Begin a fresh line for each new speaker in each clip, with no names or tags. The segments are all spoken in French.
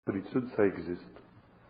Solitude, ça existe.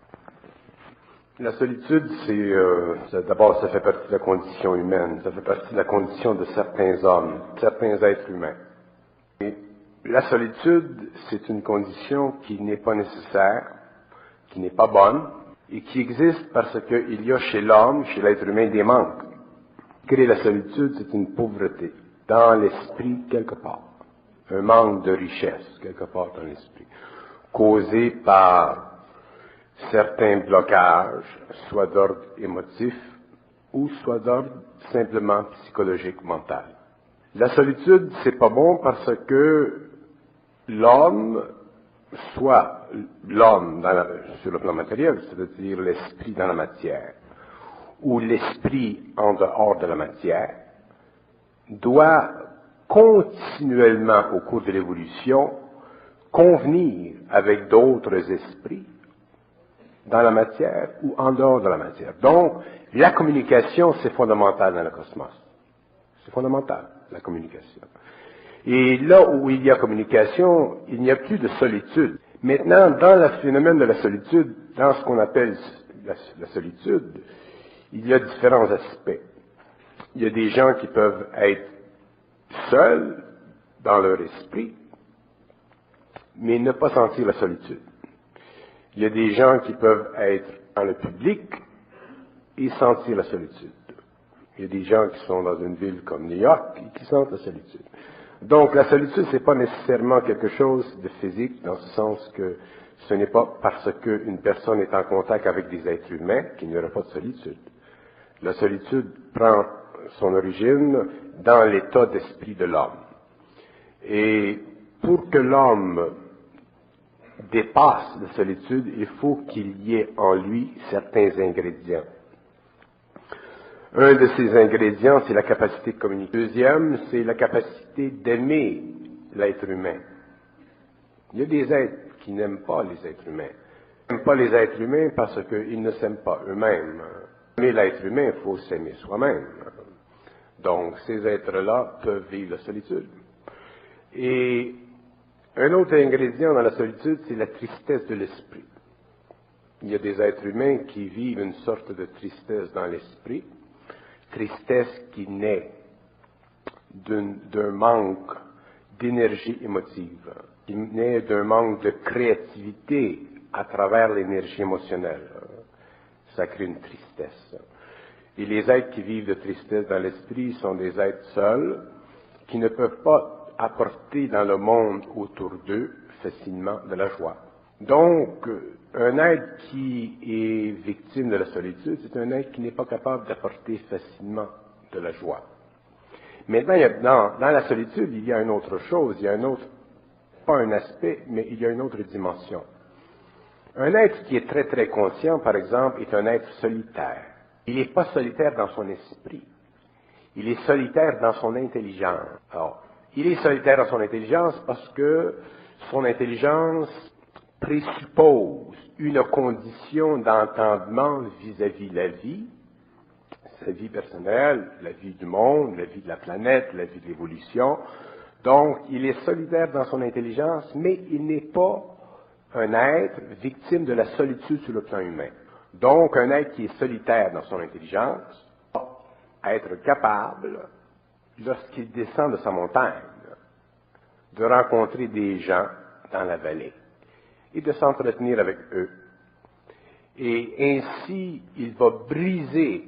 La solitude, d'abord, ça fait partie de la condition humaine, ça fait partie de la condition de certains hommes, certains êtres humains. Et la solitude, c'est une condition qui n'est pas nécessaire, qui n'est pas bonne, et qui existe parce qu'il y a chez l'homme, chez l'être humain, des manques. Créer la solitude, c'est une pauvreté, dans l'esprit quelque part. Un manque de richesse, quelque part dans l'esprit, causé par certains blocages, soit d'ordre émotif ou soit d'ordre simplement psychologique, mental. La solitude, c'est pas bon parce que l'homme, soit l'homme sur le plan matériel, c'est-à-dire l'esprit dans la matière, ou l'esprit en dehors de la matière, doit continuellement, au cours de l'évolution, convenir avec d'autres esprits dans la matière ou en dehors de la matière. Donc, la communication, c'est fondamental dans le cosmos. C'est fondamental, la communication. Et là où il y a communication, il n'y a plus de solitude. Maintenant, dans le phénomène de la solitude, dans ce qu'on appelle la solitude, il y a différents aspects. Il y a des gens qui peuvent être seuls dans leur esprit, mais ne pas sentir la solitude. Il y a des gens qui peuvent être dans le public et sentir la solitude. Il y a des gens qui sont dans une ville comme New York et qui sentent la solitude. Donc la solitude, c'est pas nécessairement quelque chose de physique, dans ce sens que ce n'est pas parce qu'une personne est en contact avec des êtres humains qu'il n'y aura pas de solitude. La solitude prend son origine dans l'état d'esprit de l'homme. Et pour que l'homme dépasse la solitude, il faut qu'il y ait en lui certains ingrédients. Un de ces ingrédients, c'est la capacité de communiquer. Deuxième, c'est la capacité d'aimer l'être humain. Il y a des êtres qui n'aiment pas les êtres humains. Ils n'aiment pas les êtres humains parce qu'ils ne s'aiment pas eux-mêmes. Aimer l'être humain, il faut s'aimer soi-même. Donc, ces êtres-là peuvent vivre la solitude. Et un autre ingrédient dans la solitude, c'est la tristesse de l'esprit. Il y a des êtres humains qui vivent une sorte de tristesse dans l'esprit, tristesse qui naît d'un manque d'énergie émotive, qui naît d'un manque de créativité à travers l'énergie émotionnelle. Ça crée une tristesse. Et les êtres qui vivent de tristesse dans l'esprit sont des êtres seuls, qui ne peuvent pas apporter dans le monde autour d'eux facilement de la joie. Donc, un être qui est victime de la solitude, c'est un être qui n'est pas capable d'apporter facilement de la joie. Maintenant, dans la solitude, il y a une autre chose, il y a un autre, pas un aspect, mais il y a une autre dimension. Un être qui est très très conscient, par exemple, est un être solitaire. Il n'est pas solitaire dans son esprit. Il est solitaire dans son intelligence. Alors, il est solitaire dans son intelligence parce que son intelligence présuppose une condition d'entendement vis-à-vis de la vie, sa vie personnelle, la vie du monde, la vie de la planète, la vie de l'évolution. Donc, il est solitaire dans son intelligence, mais il n'est pas un être victime de la solitude sur le plan humain. Donc, un être qui est solitaire dans son intelligence va être capable, lorsqu'il descend de sa montagne, de rencontrer des gens dans la vallée et de s'entretenir avec eux. Et ainsi, il va briser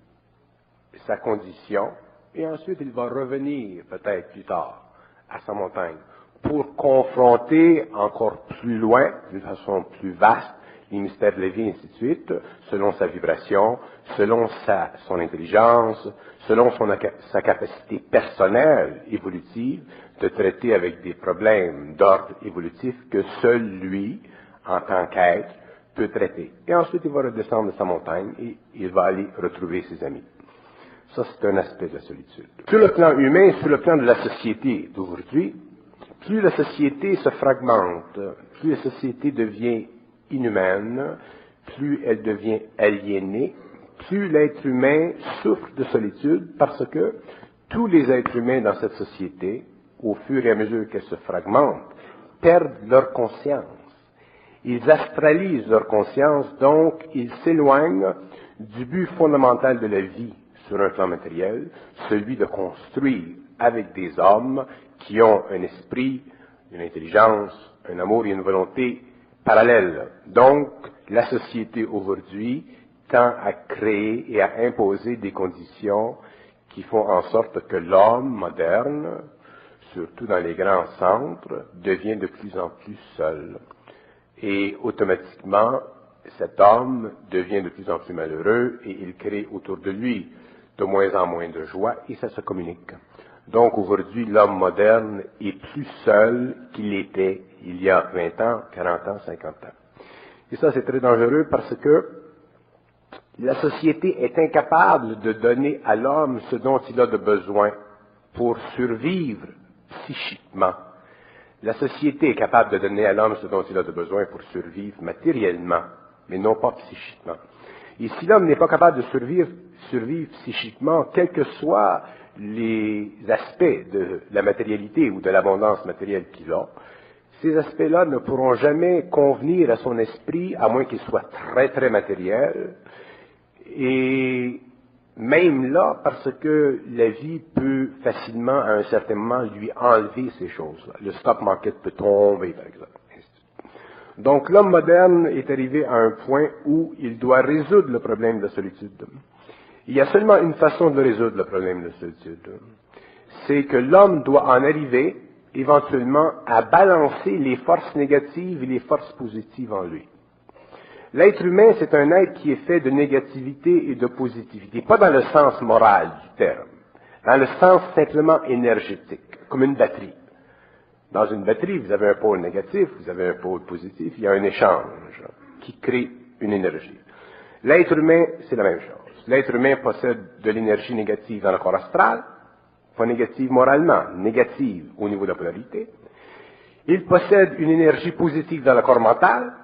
sa condition et ensuite il va revenir peut-être plus tard à sa montagne pour confronter encore plus loin, d'une façon plus vaste, les mystères de la vie, et ainsi de suite, selon sa vibration, selon son intelligence, selon sa capacité personnelle, évolutive, de traiter avec des problèmes d'ordre évolutif que seul lui, en tant qu'être, peut traiter. Et ensuite, il va redescendre de sa montagne et il va aller retrouver ses amis. Ça, c'est un aspect de la solitude. Sur le plan humain, sur le plan de la société d'aujourd'hui, plus la société se fragmente, plus la société devient inhumaine, plus elle devient aliénée, plus l'être humain souffre de solitude parce que tous les êtres humains dans cette société, au fur et à mesure qu'elle se fragmente, perdent leur conscience Ils astralisent leur conscience, donc ils s'éloignent du but fondamental de la vie sur un plan matériel, celui de construire avec des hommes qui ont un esprit, une intelligence, un amour et une volonté parallèles. Donc, la société aujourd'hui tend à créer et à imposer des conditions qui font en sorte que l'homme moderne, surtout dans les grands centres, devient de plus en plus seul. Et automatiquement, cet homme devient de plus en plus malheureux et il crée autour de lui de moins en moins de joie et ça se communique. Donc aujourd'hui, l'homme moderne est plus seul qu'il l'était il y a 20 ans, 40 ans, 50 ans. Et ça, c'est très dangereux parce que la société est incapable de donner à l'homme ce dont il a de besoin pour survivre psychiquement. La société est capable de donner à l'homme ce dont il a de besoin pour survivre matériellement, mais non pas psychiquement. Et si l'homme n'est pas capable de survivre psychiquement, quels que soient les aspects de la matérialité ou de l'abondance matérielle qu'il a, ces aspects-là ne pourront jamais convenir à son esprit, à moins qu'il soit très, très matériel. Et même là, parce que la vie peut facilement, à un certain moment, lui enlever ces choses-là. Le stock market peut tomber, par exemple. Donc, l'homme moderne est arrivé à un point où il doit résoudre le problème de la solitude. Il y a seulement une façon de résoudre le problème de la solitude. C'est que l'homme doit en arriver, éventuellement, à balancer les forces négatives et les forces positives en lui. L'être humain, c'est un être qui est fait de négativité et de positivité, pas dans le sens moral du terme, dans le sens simplement énergétique, comme une batterie. Dans une batterie, vous avez un pôle négatif, vous avez un pôle positif, il y a un échange qui crée une énergie. L'être humain, c'est la même chose. L'être humain possède de l'énergie négative dans le corps astral, pas négative moralement, négative au niveau de la polarité. Il possède une énergie positive dans le corps mental,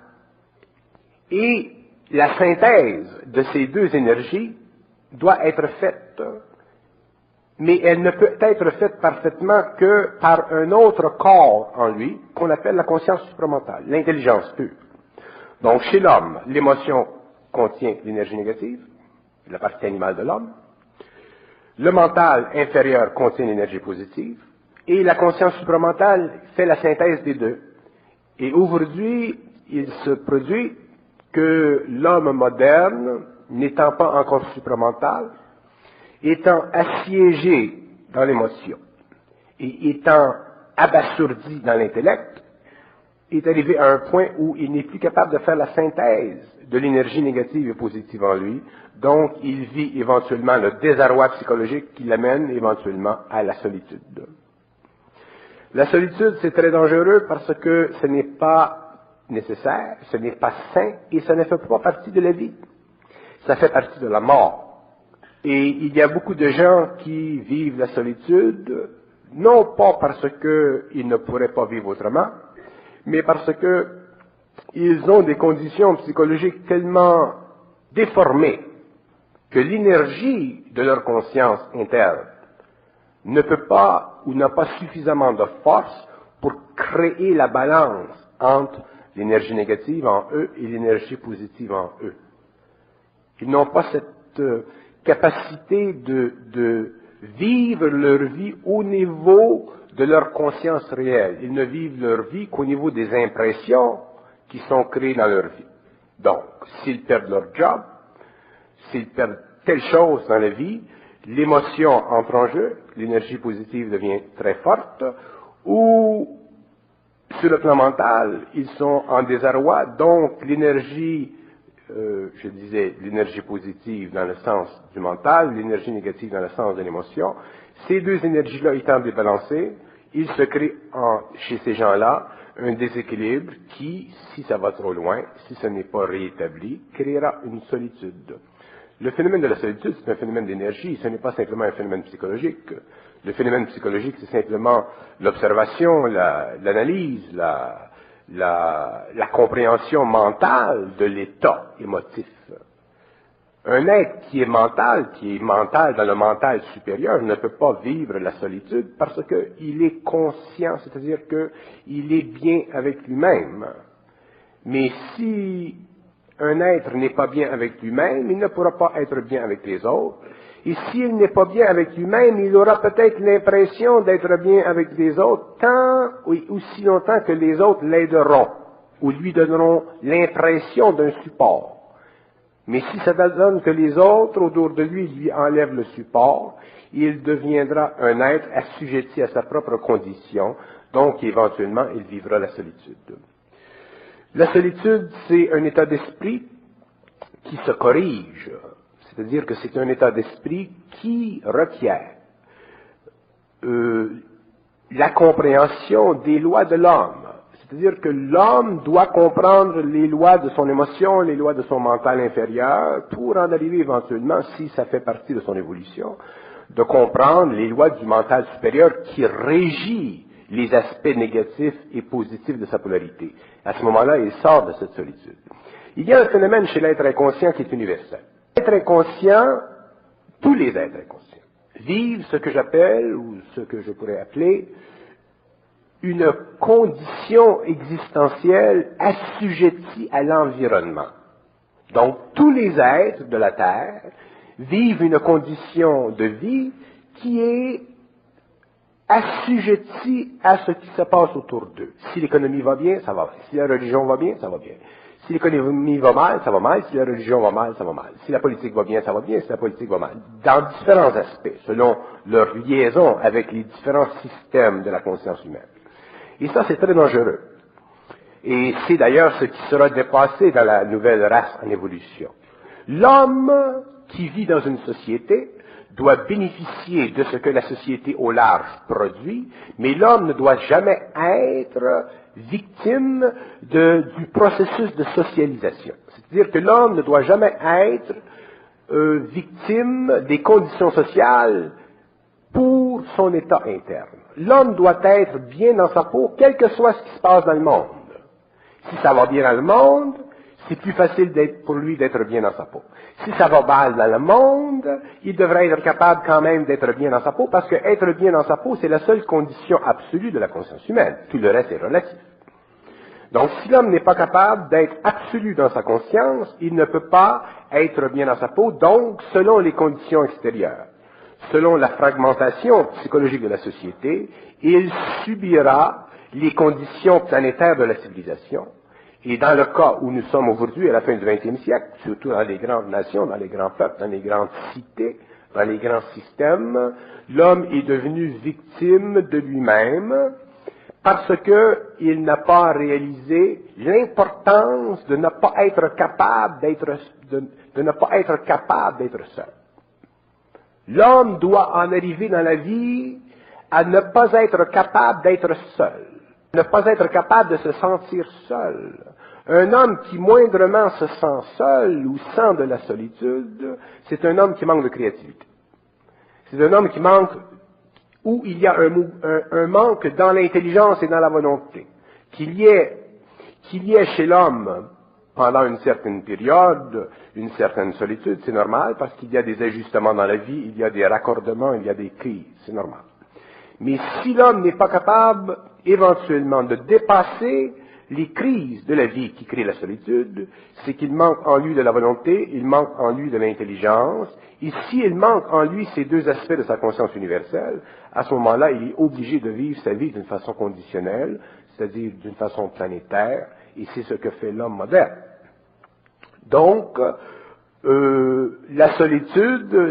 et la synthèse de ces deux énergies doit être faite, mais elle ne peut être faite parfaitement que par un autre corps en lui, qu'on appelle la conscience supramentale, l'intelligence pure. Donc, chez l'homme, l'émotion contient l'énergie négative, la partie animale de l'homme. Le mental inférieur contient l'énergie positive, et la conscience supramentale fait la synthèse des deux. Et aujourd'hui, il se produit que l'homme moderne, n'étant pas encore supramental, étant assiégé dans l'émotion et étant abasourdi dans l'intellect, est arrivé à un point où il n'est plus capable de faire la synthèse de l'énergie négative et positive en lui, donc il vit éventuellement le désarroi psychologique qui l'amène éventuellement à la solitude. La solitude, c'est très dangereux parce que ce n'est pas nécessaire, ce n'est pas sain et ça ne fait pas partie de la vie. Ça fait partie de la mort. Et il y a beaucoup de gens qui vivent la solitude, non pas parce qu'ils ne pourraient pas vivre autrement, mais parce qu'ils ont des conditions psychologiques tellement déformées que l'énergie de leur conscience interne ne peut pas ou n'a pas suffisamment de force pour créer la balance entre l'énergie négative en eux et l'énergie positive en eux. Ils n'ont pas cette capacité de vivre leur vie au niveau de leur conscience réelle. Ils ne vivent leur vie qu'au niveau des impressions qui sont créées dans leur vie. Donc, s'ils perdent leur job, s'ils perdent telle chose dans la vie, l'émotion entre en jeu, l'énergie positive devient très forte, ou sur le plan mental, ils sont en désarroi, donc l'énergie, je disais, l'énergie positive dans le sens du mental, l'énergie négative dans le sens de l'émotion, ces deux énergies-là étant débalancées, il se crée chez ces gens-là un déséquilibre qui, si ça va trop loin, si ce n'est pas réétabli, créera une solitude. Le phénomène de la solitude, c'est un phénomène d'énergie, ce n'est pas simplement un phénomène psychologique. Le phénomène psychologique, c'est simplement l'observation, l'analyse, la compréhension mentale de l'état émotif. Un être qui est mental dans le mental supérieur, ne peut pas vivre la solitude parce qu'il est conscient, c'est-à-dire qu'il est bien avec lui-même. Mais si un être n'est pas bien avec lui-même, il ne pourra pas être bien avec les autres. Et s'il n'est pas bien avec lui-même, il aura peut-être l'impression d'être bien avec les autres tant ou aussi longtemps que les autres l'aideront ou lui donneront l'impression d'un support. Mais si ça donne que les autres autour de lui enlèvent le support, il deviendra un être assujetti à sa propre condition, donc éventuellement il vivra la solitude. La solitude, c'est un état d'esprit qui se corrige, c'est-à-dire que c'est un état d'esprit qui requiert la compréhension des lois de l'homme. C'est-à-dire que l'homme doit comprendre les lois de son émotion, les lois de son mental inférieur, pour en arriver éventuellement, si ça fait partie de son évolution, de comprendre les lois du mental supérieur qui régit les aspects négatifs et positifs de sa polarité. À ce moment-là, il sort de cette solitude. Il y a un phénomène chez l'être inconscient qui est universel. L'être inconscient, tous les êtres inconscients, vivent ce que j'appelle, ou ce que je pourrais appeler, une condition existentielle assujettie à l'environnement. Donc, tous les êtres de la Terre vivent une condition de vie qui est assujettis à ce qui se passe autour d'eux. Si l'économie va bien, ça va bien. Si la religion va bien, ça va bien. Si l'économie va mal, ça va mal. Si la religion va mal, ça va mal. Si la politique va bien, ça va bien. Si la politique va mal. Dans différents aspects, selon leur liaison avec les différents systèmes de la conscience humaine. Et ça, c'est très dangereux. Et c'est d'ailleurs ce qui sera dépassé dans la nouvelle race en évolution. L'homme qui vit dans une société doit bénéficier de ce que la société au large produit, mais l'homme ne doit jamais être victime du processus de socialisation. C'est-à-dire que l'homme ne doit jamais être victime des conditions sociales pour son état interne. L'homme doit être bien dans sa peau, quel que soit ce qui se passe dans le monde. Si ça va bien dans le monde, c'est plus facile pour lui d'être bien dans sa peau. Si ça va mal dans le monde, il devrait être capable quand même d'être bien dans sa peau, parce que être bien dans sa peau, c'est la seule condition absolue de la conscience humaine. Tout le reste est relatif. Donc, si l'homme n'est pas capable d'être absolu dans sa conscience, il ne peut pas être bien dans sa peau, donc, selon les conditions extérieures. Selon la fragmentation psychologique de la société, il subira les conditions planétaires de la civilisation. Et dans le cas où nous sommes aujourd'hui, à la fin du XXe siècle, surtout dans les grandes nations, dans les grands peuples, dans les grandes cités, dans les grands systèmes, l'homme est devenu victime de lui-même parce qu'il n'a pas réalisé l'importance de ne pas être capable de ne pas être capable d'être seul. L'homme doit en arriver dans la vie à ne pas être capable d'être seul, ne pas être capable de se sentir seul. Un homme qui moindrement se sent seul ou sent de la solitude, c'est un homme qui manque de créativité. C'est un homme qui manque, où il y a un manque dans l'intelligence et dans la volonté. Qu'il y ait chez l'homme, pendant une certaine période, une certaine solitude, c'est normal, parce qu'il y a des ajustements dans la vie, il y a des raccordements, il y a des crises, c'est normal. Mais si l'homme n'est pas capable, éventuellement, de dépasser les crises de la vie qui créent la solitude, c'est qu'il manque en lui de la volonté, il manque en lui de l'intelligence, et s'il manque en lui ces deux aspects de sa conscience universelle, à ce moment-là, il est obligé de vivre sa vie d'une façon conditionnelle, c'est-à-dire d'une façon planétaire, et c'est ce que fait l'homme moderne. Donc, la solitude,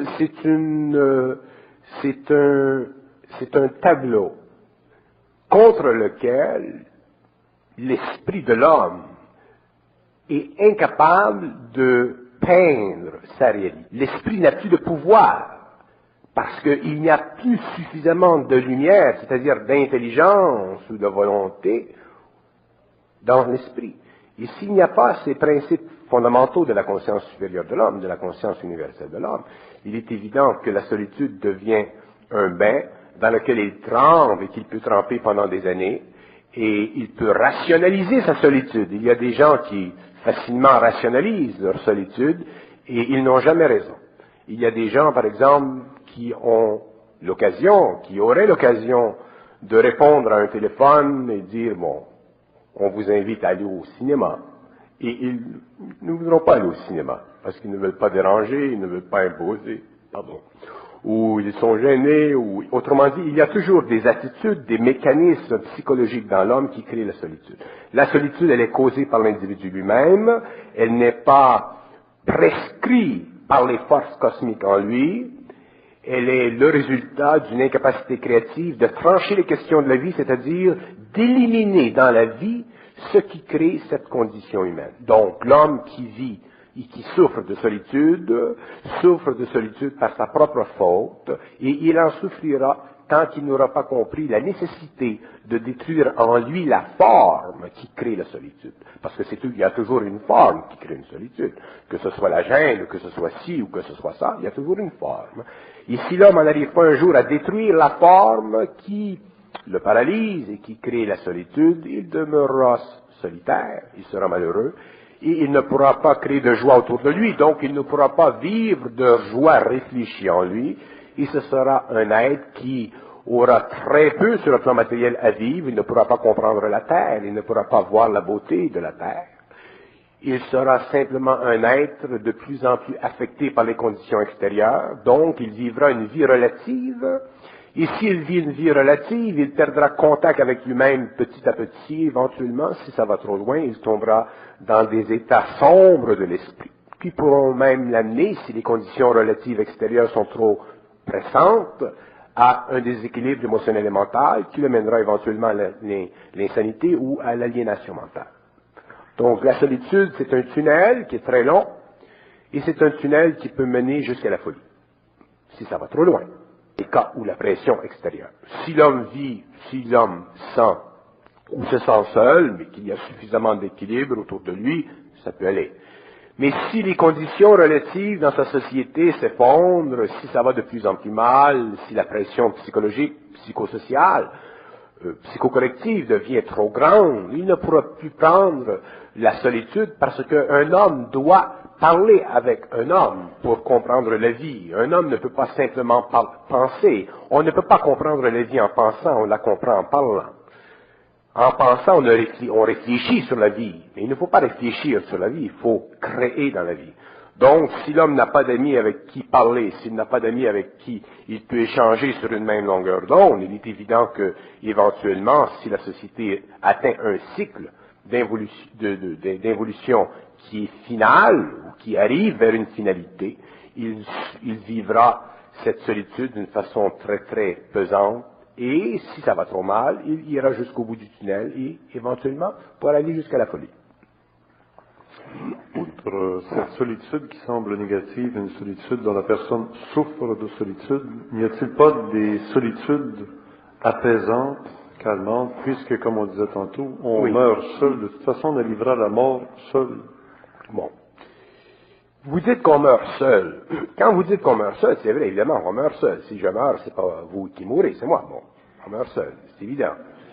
c'est un tableau contre lequel l'esprit de l'homme est incapable de peindre sa réalité. L'esprit n'a plus de pouvoir parce qu'il n'y a plus suffisamment de lumière, c'est-à-dire d'intelligence ou de volonté dans l'esprit. Et s'il n'y a pas ces principes fondamentaux de la conscience supérieure de l'homme, de la conscience universelle de l'homme, il est évident que la solitude devient un bain dans lequel il trempe et qu'il peut tremper pendant des années, et il peut rationaliser sa solitude. Il y a des gens qui facilement rationalisent leur solitude et ils n'ont jamais raison. Il y a des gens, par exemple, qui auraient l'occasion de répondre à un téléphone et dire, bon, on vous invite à aller au cinéma. ne voudront pas aller au cinéma, parce qu'ils ne veulent pas déranger, ils ne veulent pas imposer, pardon. Ou ils sont gênés, ou autrement dit, il y a toujours des attitudes, des mécanismes psychologiques dans l'homme qui créent la solitude. La solitude, elle est causée par l'individu lui-même, elle n'est pas prescrite par les forces cosmiques en lui, elle est le résultat d'une incapacité créative de trancher les questions de la vie, c'est-à-dire d'éliminer dans la vie ce qui crée cette condition humaine. Donc, l'homme qui vit et qui souffre de solitude par sa propre faute, et il en souffrira tant qu'il n'aura pas compris la nécessité de détruire en lui la forme qui crée la solitude. Parce que il y a toujours une forme qui crée une solitude. Que ce soit la gêne, que ce soit ci ou que ce soit ça, il y a toujours une forme. Et si l'homme n'arrive pas un jour à détruire la forme qui le paralyse et qui crée la solitude, il demeurera solitaire, il sera malheureux, et il ne pourra pas créer de joie autour de lui, donc il ne pourra pas vivre de joie réfléchie en lui, et ce sera un être qui aura très peu sur le plan matériel à vivre, il ne pourra pas comprendre la terre, il ne pourra pas voir la beauté de la terre. Il sera simplement un être de plus en plus affecté par les conditions extérieures, donc il vivra une vie relative. Et s'il vit une vie relative, il perdra contact avec lui-même petit à petit, éventuellement, si ça va trop loin, il tombera dans des états sombres de l'esprit, qui pourront même l'amener, si les conditions relatives extérieures sont trop pressantes, à un déséquilibre émotionnel et mental, qui le mènera éventuellement à l'insanité ou à l'aliénation mentale. Donc la solitude, c'est un tunnel qui est très long, et c'est un tunnel qui peut mener jusqu'à la folie, si ça va trop loin. Les cas où la pression extérieure. Si l'homme sent ou se sent seul, mais qu'il y a suffisamment d'équilibre autour de lui, ça peut aller. Mais si les conditions relatives dans sa société s'effondrent, si ça va de plus en plus mal, si la pression psychologique, psychosociale, psychocollective devient trop grande, il ne pourra plus prendre la solitude parce qu'un homme doit parler avec un homme pour comprendre la vie. Un homme ne peut pas simplement penser. On ne peut pas comprendre la vie en pensant, on la comprend en parlant. En pensant, on réfléchit sur la vie. Mais il ne faut pas réfléchir sur la vie, il faut créer dans la vie. Donc, si l'homme n'a pas d'amis avec qui parler, s'il n'a pas d'amis avec qui il peut échanger sur une même longueur d'onde, il est évident que, éventuellement, si la société atteint un cycle d'involution qui est final, ou qui arrive vers une finalité, il vivra cette solitude d'une façon très très pesante, et si ça va trop mal, il ira jusqu'au bout du tunnel, et éventuellement, pour aller jusqu'à la folie.
Outre cette solitude qui semble négative, une solitude dont la personne souffre de solitude, n'y a-t-il pas des solitudes apaisantes, calmantes, puisque, comme on disait tantôt, on meurt seul, de toute façon on arrivera à la mort seul.
Bon. Vous dites qu'on meurt seul. Quand vous dites qu'on meurt seul, c'est vrai, évidemment, on meurt seul. Si je meurs, c'est pas vous qui mourrez, c'est moi. Bon, on meurt seul, c'est évident.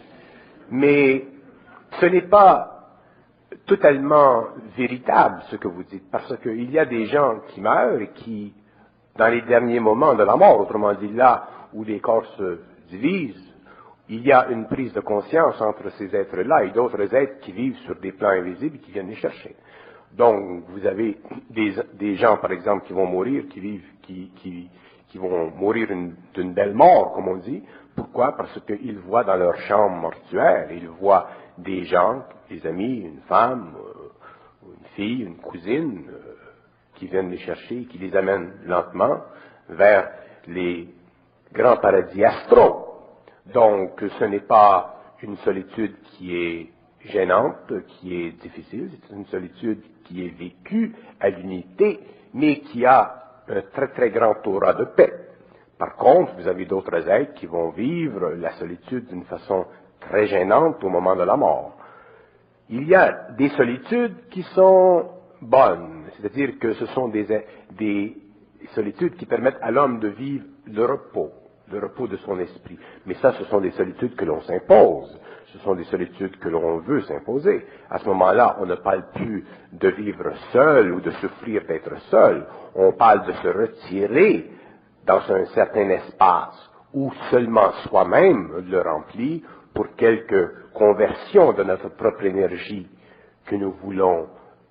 Mais ce n'est pas totalement véritable ce que vous dites, parce qu'il y a des gens qui meurent et qui, dans les derniers moments de la mort, autrement dit là où les corps se divisent, il y a une prise de conscience entre ces êtres-là et d'autres êtres qui vivent sur des plans invisibles et qui viennent les chercher. Donc, vous avez des gens, par exemple, qui vont mourir, qui vont mourir d'une belle mort, comme on dit. Pourquoi? Parce qu'ils voient dans leur chambre mortuaire, ils voient des gens, des amis, une femme, une fille, une cousine, qui viennent les chercher, qui les amènent lentement vers les grands paradis astraux. Donc, ce n'est pas une solitude qui est gênante, qui est difficile, c'est une solitude qui est vécue à l'unité, mais qui a un très très grand aura de paix. Par contre, vous avez d'autres êtres qui vont vivre la solitude d'une façon très gênante au moment de la mort. Il y a des solitudes qui sont bonnes, c'est-à-dire que ce sont des solitudes qui permettent à l'homme de vivre le repos de son esprit. Mais ça, ce sont des solitudes que l'on s'impose. Ce sont des solitudes que l'on veut s'imposer. À ce moment-là, on ne parle plus de vivre seul ou de souffrir d'être seul. On parle de se retirer dans un certain espace où seulement soi-même le remplit pour quelque conversion de notre propre énergie que nous voulons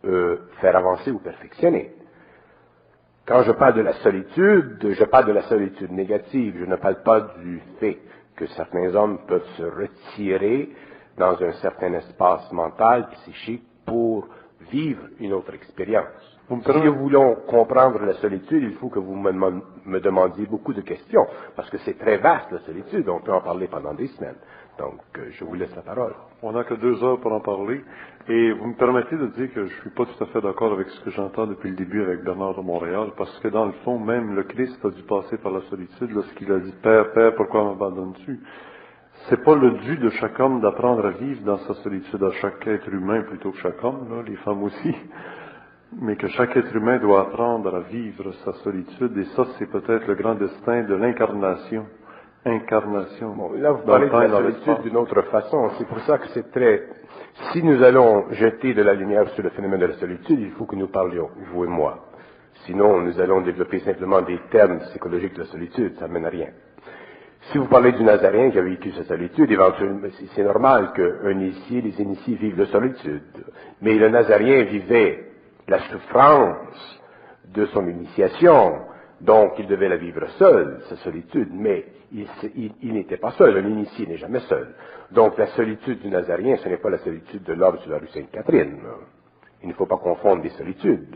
faire avancer ou perfectionner. Quand je parle de la solitude, je parle de la solitude négative. Je ne parle pas du fait que certains hommes peuvent se retirer dans un certain espace mental, psychique, pour vivre une autre expérience. Si nous voulons comprendre la solitude, il faut que vous me demandiez beaucoup de questions, parce que c'est très vaste la solitude, on peut en parler pendant des semaines. Donc, je vous laisse la parole.
On n'a que 2 heures pour en parler. Et vous me permettez de dire que je ne suis pas tout à fait d'accord avec ce que j'entends depuis le début avec Bernard de Montréal, parce que dans le fond, même le Christ a dû passer par la solitude lorsqu'il a dit « Père, Père, pourquoi m'abandonnes-tu » C'est pas le dû de chaque homme d'apprendre à vivre dans sa solitude, à chaque être humain plutôt que chaque homme, là, les femmes aussi, mais que chaque être humain doit apprendre à vivre sa solitude, et ça, c'est peut-être le grand destin de l'incarnation. Incarnation.
Bon, là, vous parlez de la solitude d'une autre façon. C'est pour ça que c'est très... Si nous allons jeter de la lumière sur le phénomène de la solitude, il faut que nous parlions, vous et moi. Sinon, nous allons développer simplement des termes psychologiques de la solitude, ça ne mène à rien. Si vous parlez du Nazaréen qui a vécu sa solitude, éventuellement, c'est normal qu'un initié, les initiés vivent de solitude. Mais le Nazaréen vivait la souffrance de son initiation, donc il devait la vivre seul, sa solitude, mais il n'était pas seul, un initié n'est jamais seul. Donc la solitude du Nazaréen, ce n'est pas la solitude de l'homme sur la rue Sainte-Catherine. Il ne faut pas confondre des solitudes.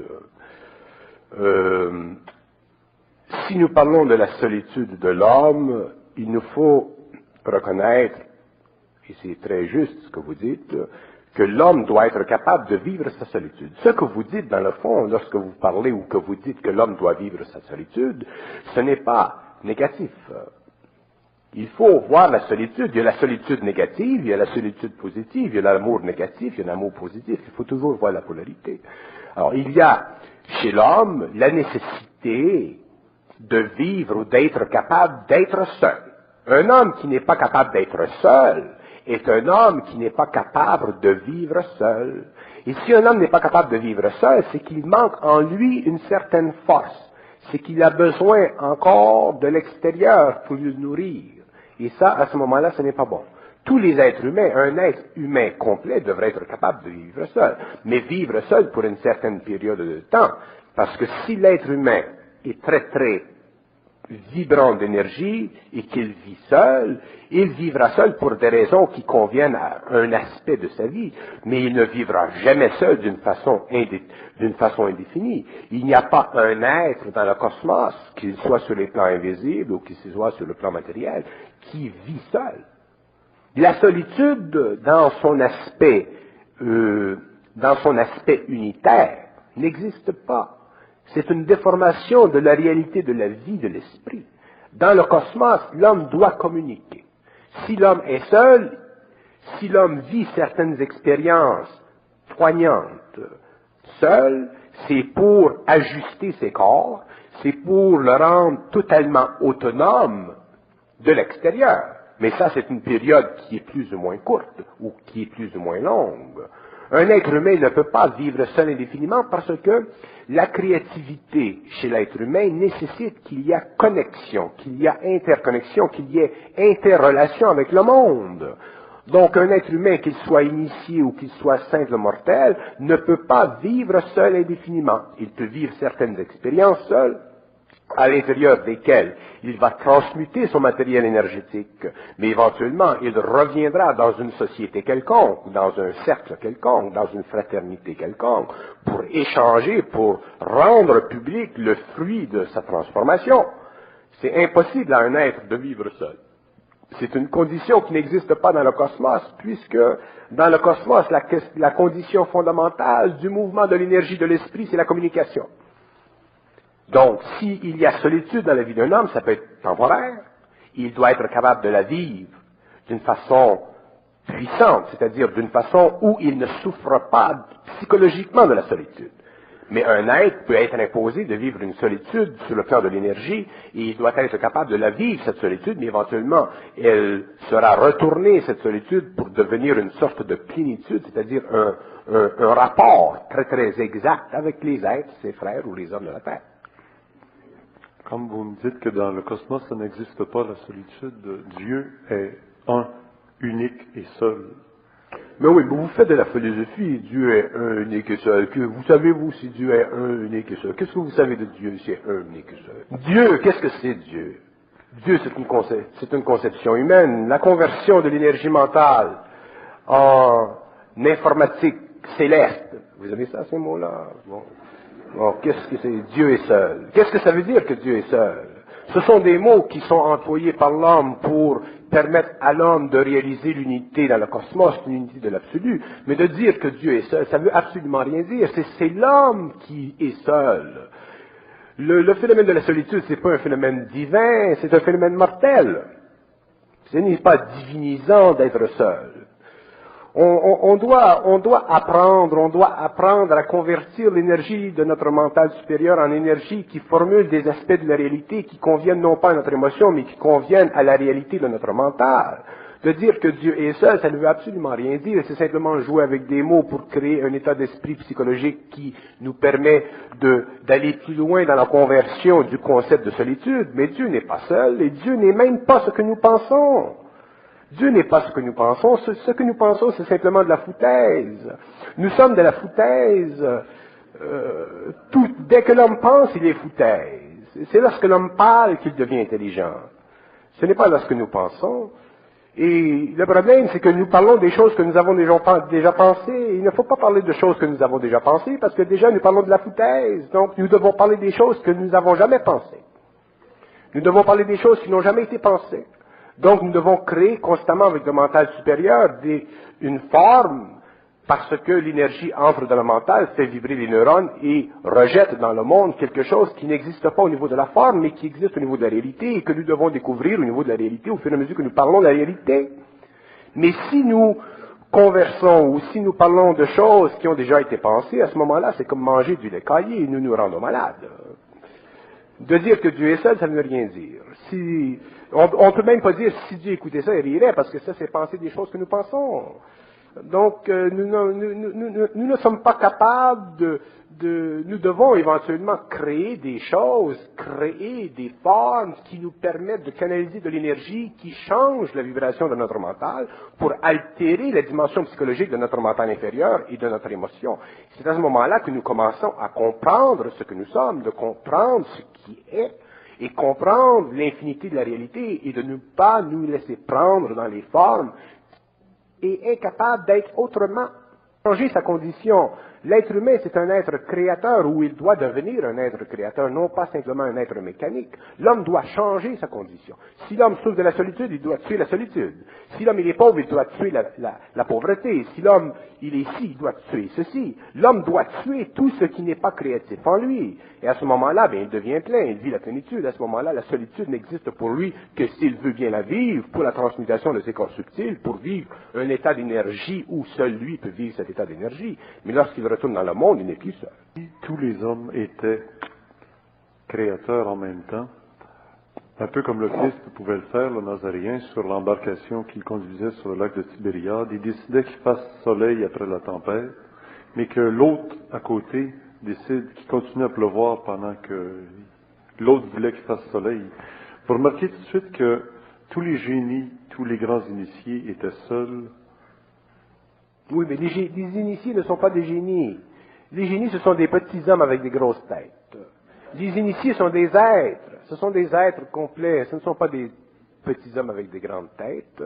Si nous parlons de la solitude de l'homme, il nous faut reconnaître, et c'est très juste ce que vous dites, que l'homme doit être capable de vivre sa solitude. Ce que vous dites dans le fond, lorsque vous parlez ou que vous dites que l'homme doit vivre sa solitude, ce n'est pas négatif. Il faut voir la solitude. Il y a la solitude négative, il y a la solitude positive, il y a l'amour négatif, il y a l'amour positif. Il faut toujours voir la polarité. Alors, il y a chez l'homme la nécessité de vivre ou d'être capable d'être seul. Un homme qui n'est pas capable d'être seul est un homme qui n'est pas capable de vivre seul. Et si un homme n'est pas capable de vivre seul, c'est qu'il manque en lui une certaine force. C'est qu'il a besoin encore de l'extérieur pour le nourrir. Et ça, à ce moment-là, ce n'est pas bon. Tous les êtres humains, un être humain complet devrait être capable de vivre seul. Mais vivre seul pour une certaine période de temps. Parce que si l'être humain est très, très vibrant d'énergie et qu'il vit seul, il vivra seul pour des raisons qui conviennent à un aspect de sa vie, mais il ne vivra jamais seul d'une façon indéfinie. Il n'y a pas un être dans le cosmos, qu'il soit sur les plans invisibles ou qu'il soit sur le plan matériel, qui vit seul. La solitude, dans son aspect unitaire, n'existe pas. C'est une déformation de la réalité de la vie de l'esprit. Dans le cosmos, l'homme doit communiquer. Si l'homme est seul, si l'homme vit certaines expériences poignantes seul, c'est pour ajuster ses corps, c'est pour le rendre totalement autonome de l'extérieur. Mais ça, c'est une période qui est plus ou moins courte ou qui est plus ou moins longue. Un être humain ne peut pas vivre seul indéfiniment parce que la créativité chez l'être humain nécessite qu'il y ait connexion, qu'il y ait interconnexion, qu'il y ait interrelation avec le monde. Donc un être humain, qu'il soit initié ou qu'il soit simple mortel, ne peut pas vivre seul indéfiniment. Il peut vivre certaines expériences seul, à l'intérieur desquels il va transmuter son matériel énergétique, mais éventuellement il reviendra dans une société quelconque, dans un cercle quelconque, dans une fraternité quelconque, pour échanger, pour rendre public le fruit de sa transformation. C'est impossible à un être de vivre seul. C'est une condition qui n'existe pas dans le cosmos, puisque dans le cosmos, la condition fondamentale du mouvement de l'énergie de l'esprit, c'est la communication. Donc, s'il y a solitude dans la vie d'un homme, ça peut être temporaire. Il doit être capable de la vivre d'une façon puissante, c'est-à-dire d'une façon où il ne souffre pas psychologiquement de la solitude. Mais un être peut être imposé de vivre une solitude sur le plan de l'énergie, et il doit être capable de la vivre, cette solitude, mais éventuellement, elle sera retournée, cette solitude, pour devenir une sorte de plénitude, c'est-à-dire un rapport très très exact avec les êtres, ses frères ou les hommes de la Terre.
Comme vous me dites que dans le cosmos, ça n'existe pas la solitude, Dieu est un, unique et seul.
Mais oui, mais vous faites de la philosophie, Dieu est un, unique et seul. Que vous savez, vous, si Dieu est un, unique et seul? Qu'est-ce que vous savez de Dieu si c'est un, unique et seul? Dieu, qu'est-ce que c'est Dieu? Dieu, c'est une conception humaine. La conversion de l'énergie mentale en informatique céleste. Vous avez ça, ces mots-là? Bon, qu'est-ce que c'est? Dieu est seul. Qu'est-ce que ça veut dire que Dieu est seul? Ce sont des mots qui sont employés par l'homme pour permettre à l'homme de réaliser l'unité dans le cosmos, l'unité de l'absolu. Mais de dire que Dieu est seul, ça veut absolument rien dire. C'est l'homme qui est seul. Le phénomène de la solitude, c'est pas un phénomène divin, c'est un phénomène mortel. Ce n'est pas divinisant d'être seul. On doit apprendre à convertir l'énergie de notre mental supérieur en énergie qui formule des aspects de la réalité qui conviennent non pas à notre émotion, mais qui conviennent à la réalité de notre mental. De dire que Dieu est seul, ça ne veut absolument rien dire, c'est simplement jouer avec des mots pour créer un état d'esprit psychologique qui nous permet d'aller plus loin dans la conversion du concept de solitude. Mais Dieu n'est pas seul, et Dieu n'est même pas ce que nous pensons. Dieu n'est pas ce que nous pensons. Ce que nous pensons, c'est simplement de la foutaise. Nous sommes de la foutaise. Dès que l'homme pense, il est foutaise. C'est lorsque l'homme parle qu'il devient intelligent. Ce n'est pas lorsque nous pensons. Et le problème, c'est que nous parlons des choses que nous avons déjà pensées. Il ne faut pas parler de choses que nous avons déjà pensées, parce que déjà nous parlons de la foutaise. Donc nous devons parler des choses que nous n'avons jamais pensées. Nous devons parler des choses qui n'ont jamais été pensées. Donc, nous devons créer constamment avec le mental supérieur une forme, parce que l'énergie entre dans le mental, fait vibrer les neurones et rejette dans le monde quelque chose qui n'existe pas au niveau de la forme, mais qui existe au niveau de la réalité et que nous devons découvrir au niveau de la réalité au fur et à mesure que nous parlons de la réalité. Mais si nous conversons ou si nous parlons de choses qui ont déjà été pensées, à ce moment-là, c'est comme manger du lait caillé et nous nous rendons malades. De dire que Dieu est seul, ça ne veut rien dire. On ne peut même pas dire si Dieu écoutait ça, il rirait, parce que ça, c'est penser des choses que nous pensons. Donc, nous ne sommes pas capables nous devons éventuellement créer des choses, créer des formes qui nous permettent de canaliser de l'énergie qui change la vibration de notre mental pour altérer la dimension psychologique de notre mental inférieur et de notre émotion. C'est à ce moment-là que nous commençons à comprendre ce que nous sommes, de comprendre ce qui est, et comprendre l'infinité de la réalité et de ne pas nous laisser prendre dans les formes et incapable d'être autrement. Changer sa condition. L'être humain, c'est un être créateur ou il doit devenir un être créateur, non pas simplement un être mécanique. L'homme doit changer sa condition. Si l'homme souffre de la solitude, il doit tuer la solitude. Si l'homme il est pauvre, il doit tuer la pauvreté. Si l'homme il est ici, il doit tuer ceci. L'homme doit tuer tout ce qui n'est pas créatif en lui. Et à ce moment-là, il devient plein, il vit la plénitude. À ce moment-là, la solitude n'existe pour lui que s'il veut bien la vivre, pour la transmutation de ses corps subtils, pour vivre un état d'énergie où seul lui peut vivre cet état d'énergie. Mais lorsqu'il retourne dans le monde, il n'est plus seul.
Si tous les hommes étaient créateurs en même temps, un peu comme le Christ pouvait le faire, le Nazaréen, sur l'embarcation qu'il conduisait sur le lac de Tibériade, il décidait qu'il fasse soleil après la tempête, mais que l'autre à côté décide qu'il continue à pleuvoir pendant que l'autre voulait qu'il fasse soleil. Vous remarquez tout de suite que tous les génies, tous les grands initiés étaient seuls.
Oui, mais les initiés ne sont pas des génies. Les génies, ce sont des petits hommes avec des grosses têtes. Les initiés sont des êtres. Ce sont des êtres complets. Ce ne sont pas des petits hommes avec des grandes têtes.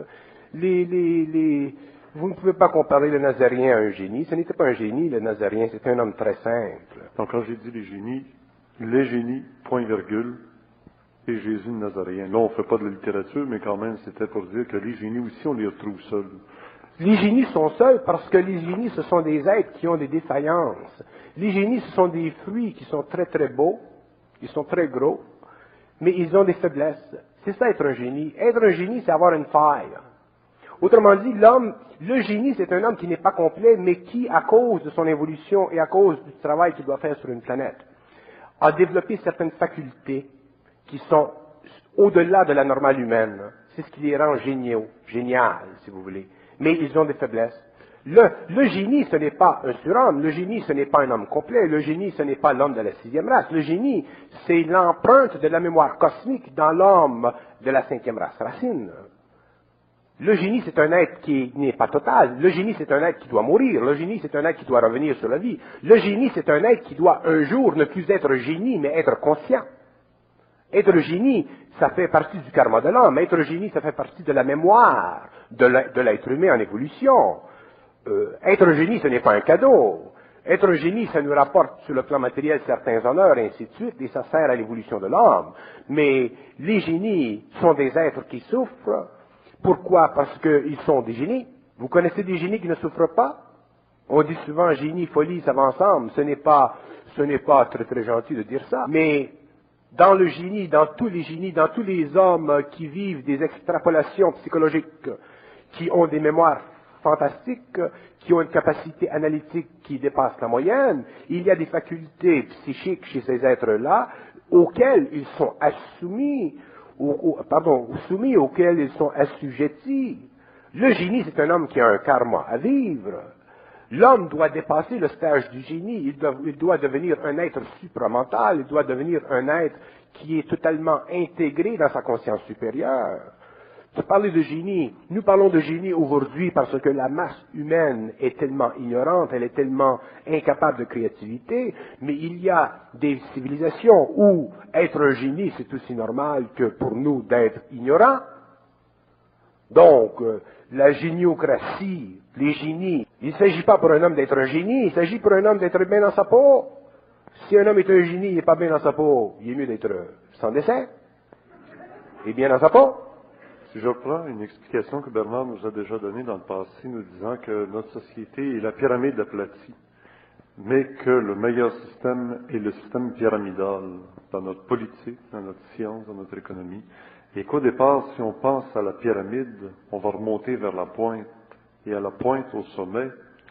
Vous ne pouvez pas comparer le Nazaréen à un génie. Ce n'était pas un génie, le Nazaréen. C'était un homme très simple.
Donc, quand j'ai dit les génies, point virgule, et Jésus de Nazaréen. Là, on ne fait pas de la littérature, mais quand même, c'était pour dire que les génies aussi, on les retrouve seuls.
Les génies sont seuls parce que les génies, ce sont des êtres qui ont des défaillances. Les génies, ce sont des fruits qui sont très très beaux, ils sont très gros, mais ils ont des faiblesses. C'est ça être un génie. Être un génie, c'est avoir une faille. Autrement dit, le génie, c'est un homme qui n'est pas complet, mais qui, à cause de son évolution et à cause du travail qu'il doit faire sur une planète, a développé certaines facultés qui sont au-delà de la normale humaine. C'est ce qui les rend génial, si vous voulez. Mais ils ont des faiblesses. Le génie, ce n'est pas un surhomme. Le génie, ce n'est pas un homme complet. Le génie, ce n'est pas l'homme de la 6e race. Le génie, c'est l'empreinte de la mémoire cosmique dans l'homme de la 5e race racine. Le génie, c'est un être qui n'est pas total. Le génie, c'est un être qui doit mourir. Le génie, c'est un être qui doit revenir sur la vie. Le génie, c'est un être qui doit un jour ne plus être génie, mais être conscient. Être génie, ça fait partie du karma de l'homme. Être génie, ça fait partie de la mémoire de l'être humain en évolution. Être génie, ce n'est pas un cadeau. Être génie, ça nous rapporte sur le plan matériel certains honneurs, et ainsi de suite, et ça sert à l'évolution de l'homme. Mais les génies sont des êtres qui souffrent. Pourquoi? Parce qu'ils sont des génies. Vous connaissez des génies qui ne souffrent pas? On dit souvent génie, folie, ça va ensemble. Ce n'est pas très très gentil de dire ça. Mais dans le génie, dans tous les génies, dans tous les hommes qui vivent des extrapolations psychologiques, qui ont des mémoires fantastiques, qui ont une capacité analytique qui dépasse la moyenne, il y a des facultés psychiques chez ces êtres-là auxquelles ils sont soumis, auxquels ils sont assujettis. Le génie, c'est un homme qui a un karma à vivre. L'homme doit dépasser le stage du génie, il doit devenir un être supramental, il doit devenir un être qui est totalement intégré dans sa conscience supérieure. Vous parlez de génie, nous parlons de génie aujourd'hui parce que la masse humaine est tellement ignorante, elle est tellement incapable de créativité, mais il y a des civilisations où être un génie c'est aussi normal que pour nous d'être ignorants. Donc, la géniocratie, les génies, il ne s'agit pas pour un homme d'être un génie, il s'agit pour un homme d'être bien dans sa peau. Si un homme est un génie, il n'est pas bien dans sa peau, il est mieux d'être sans dessin et bien dans sa peau.
Si je reprends une explication que Bernard nous a déjà donnée dans le passé, nous disant que notre société est la pyramide aplatie, mais que le meilleur système est le système pyramidal dans notre politique, dans notre science, dans notre économie, et qu'au départ, si on pense à la pyramide, on va remonter vers la pointe, et à la pointe, au sommet,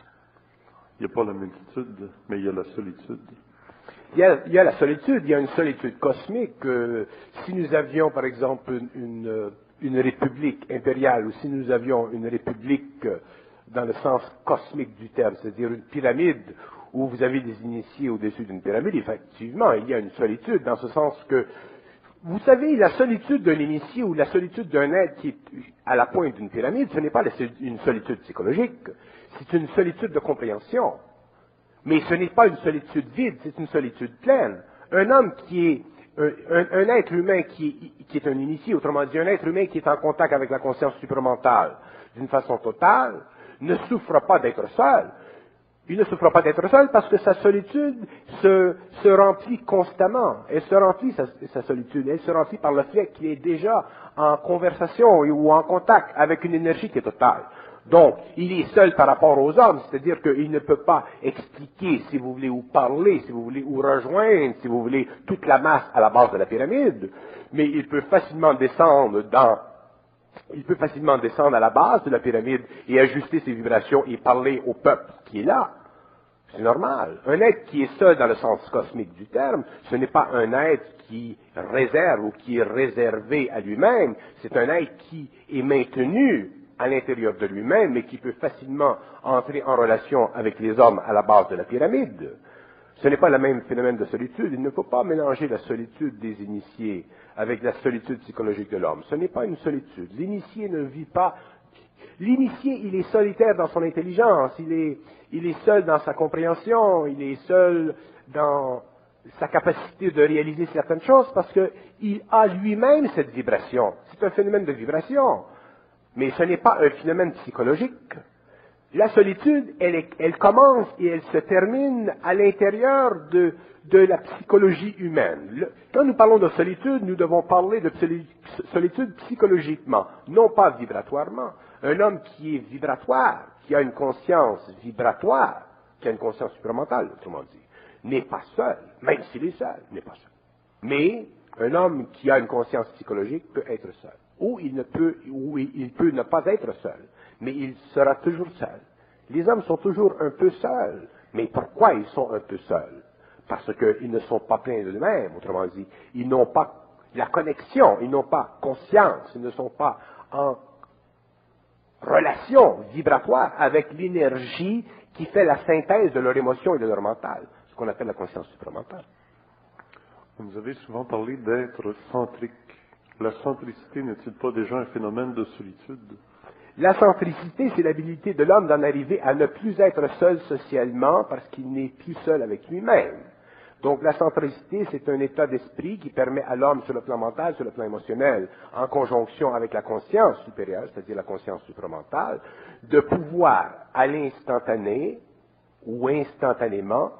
il n'y a pas la multitude, mais il y a la solitude.
Il y a la solitude, il y a une solitude cosmique. Si nous avions, par exemple, une république impériale, ou si nous avions une république dans le sens cosmique du terme, c'est-à-dire une pyramide où vous avez des initiés au-dessus d'une pyramide, effectivement, il y a une solitude, dans ce sens que, vous savez, la solitude d'un initié ou la solitude d'un être qui est à la pointe d'une pyramide, ce n'est pas une solitude psychologique, c'est une solitude de compréhension. Mais ce n'est pas une solitude vide, c'est une solitude pleine. Un homme qui est un être humain qui est un initié, autrement dit un être humain qui est en contact avec la conscience supramentale d'une façon totale, ne souffre pas d'être seul. Il ne souffre pas d'être seul parce que sa solitude se remplit constamment. Elle se remplit, sa solitude, elle se remplit par le fait qu'il est déjà en conversation ou en contact avec une énergie qui est totale. Donc, il est seul par rapport aux hommes, c'est-à-dire qu'il ne peut pas expliquer, si vous voulez, ou parler, si vous voulez, ou rejoindre, si vous voulez, toute la masse à la base de la pyramide, mais il peut facilement descendre à la base de la pyramide et ajuster ses vibrations et parler au peuple qui est là. C'est normal. Un être qui est seul dans le sens cosmique du terme, ce n'est pas un être qui réserve ou qui est réservé à lui-même, c'est un être qui est maintenu à l'intérieur de lui-même, mais qui peut facilement entrer en relation avec les hommes à la base de la pyramide. Ce n'est pas le même phénomène de solitude. Il ne faut pas mélanger la solitude des initiés avec la solitude psychologique de l'homme. Ce n'est pas une solitude. L'initié ne vit pas. L'initié, il est solitaire dans son intelligence, il est seul dans sa compréhension, il est seul dans sa capacité de réaliser certaines choses parce qu'il a lui-même cette vibration. C'est un phénomène de vibration. Mais ce n'est pas un phénomène psychologique. La solitude, elle commence et elle se termine à l'intérieur de la psychologie humaine. Quand nous parlons de solitude, nous devons parler de solitude psychologiquement, non pas vibratoirement. Un homme qui est vibratoire, qui a une conscience vibratoire, qui a une conscience supramentale, autrement dit, n'est pas seul, même s'il est seul, n'est pas seul. Mais un homme qui a une conscience psychologique peut être seul. Ou il peut ne pas être seul, mais il sera toujours seul. Les hommes sont toujours un peu seuls. Mais pourquoi ils sont un peu seuls? Parce qu'ils ne sont pas pleins d'eux-mêmes, autrement dit. Ils n'ont pas la connexion, ils n'ont pas conscience, ils ne sont pas en relation vibratoire avec l'énergie qui fait la synthèse de leur émotion et de leur mental, ce qu'on appelle la conscience supramentale.
Vous avez souvent parlé d'être centrique. La centricité n'est-il pas déjà un phénomène de solitude?
La centricité, c'est l'habilité de l'homme d'en arriver à ne plus être seul socialement parce qu'il n'est plus seul avec lui-même. Donc la centricité, c'est un état d'esprit qui permet à l'homme sur le plan mental, sur le plan émotionnel, en conjonction avec la conscience supérieure, c'est-à-dire la conscience supramentale, de pouvoir à l'instantané ou instantanément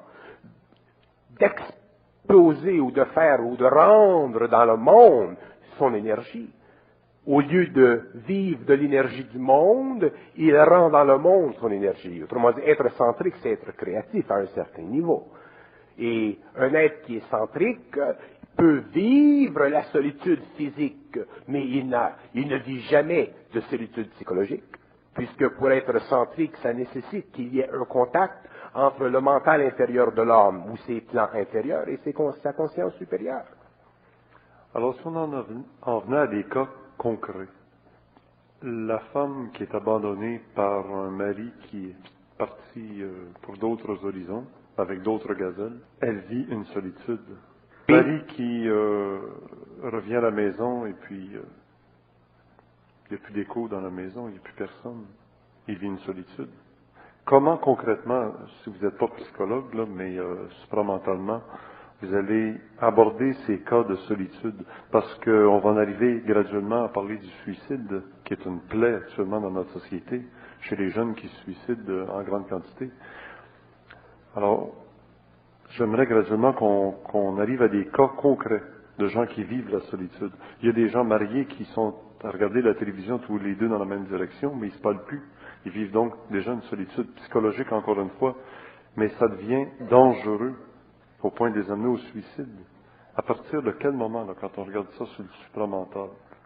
d'exploser ou de faire ou de rendre dans le monde son énergie. Au lieu de vivre de l'énergie du monde, il rend dans le monde son énergie. Autrement dit, être centrique, c'est être créatif à un certain niveau. Et un être qui est centrique peut vivre la solitude physique, mais il ne vit jamais de solitude psychologique, puisque pour être centrique, ça nécessite qu'il y ait un contact entre le mental inférieur de l'homme, ou ses plans inférieurs, et sa conscience supérieure.
Alors, si on en venait à des cas concrets, la femme qui est abandonnée par un mari qui est parti pour d'autres horizons, avec d'autres gazelles, elle vit une solitude.
Oui.
Mari qui revient à la maison et puis il n'y a plus d'écho dans la maison, il n'y a plus personne. Il vit une solitude. Comment concrètement, si vous n'êtes pas psychologue, là, mais supramentalement, vous allez aborder ces cas de solitude? Parce qu'on va en arriver graduellement à parler du suicide, qui est une plaie actuellement dans notre société, chez les jeunes qui se suicident en grande quantité. Alors, j'aimerais graduellement qu'on arrive à des cas concrets de gens qui vivent la solitude. Il y a des gens mariés qui sont à regarder la télévision tous les deux dans la même direction, mais ils ne se parlent plus. Ils vivent donc déjà une solitude psychologique, encore une fois, mais ça devient dangereux au point de les amener au suicide. À partir de quel moment, là, quand on regarde ça sur le supramental?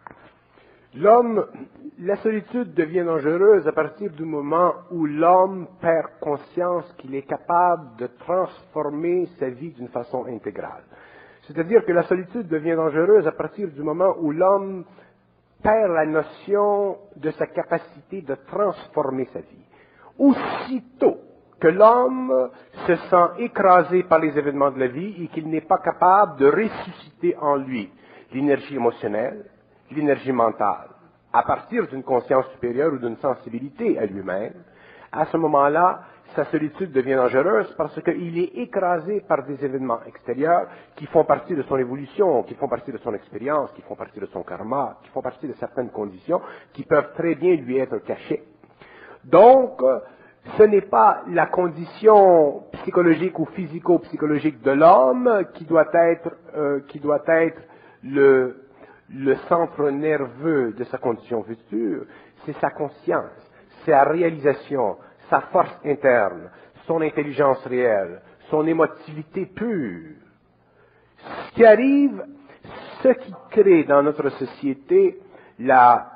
La solitude devient dangereuse à partir du moment où l'homme perd conscience qu'il est capable de transformer sa vie d'une façon intégrale. C'est-à-dire que la solitude devient dangereuse à partir du moment où l'homme perd la notion de sa capacité de transformer sa vie. Aussitôt que l'homme se sent écrasé par les événements de la vie et qu'il n'est pas capable de ressusciter en lui l'énergie émotionnelle, l'énergie mentale, à partir d'une conscience supérieure ou d'une sensibilité à lui-même, à ce moment-là, sa solitude devient dangereuse parce qu'il est écrasé par des événements extérieurs qui font partie de son évolution, qui font partie de son expérience, qui font partie de son karma, qui font partie de certaines conditions qui peuvent très bien lui être cachées. Donc, ce n'est pas la condition psychologique ou physico-psychologique de l'homme qui doit être le centre nerveux de sa condition future, c'est sa conscience, sa réalisation, sa force interne, son intelligence réelle, son émotivité pure. Ce qui arrive, ce qui crée dans notre société la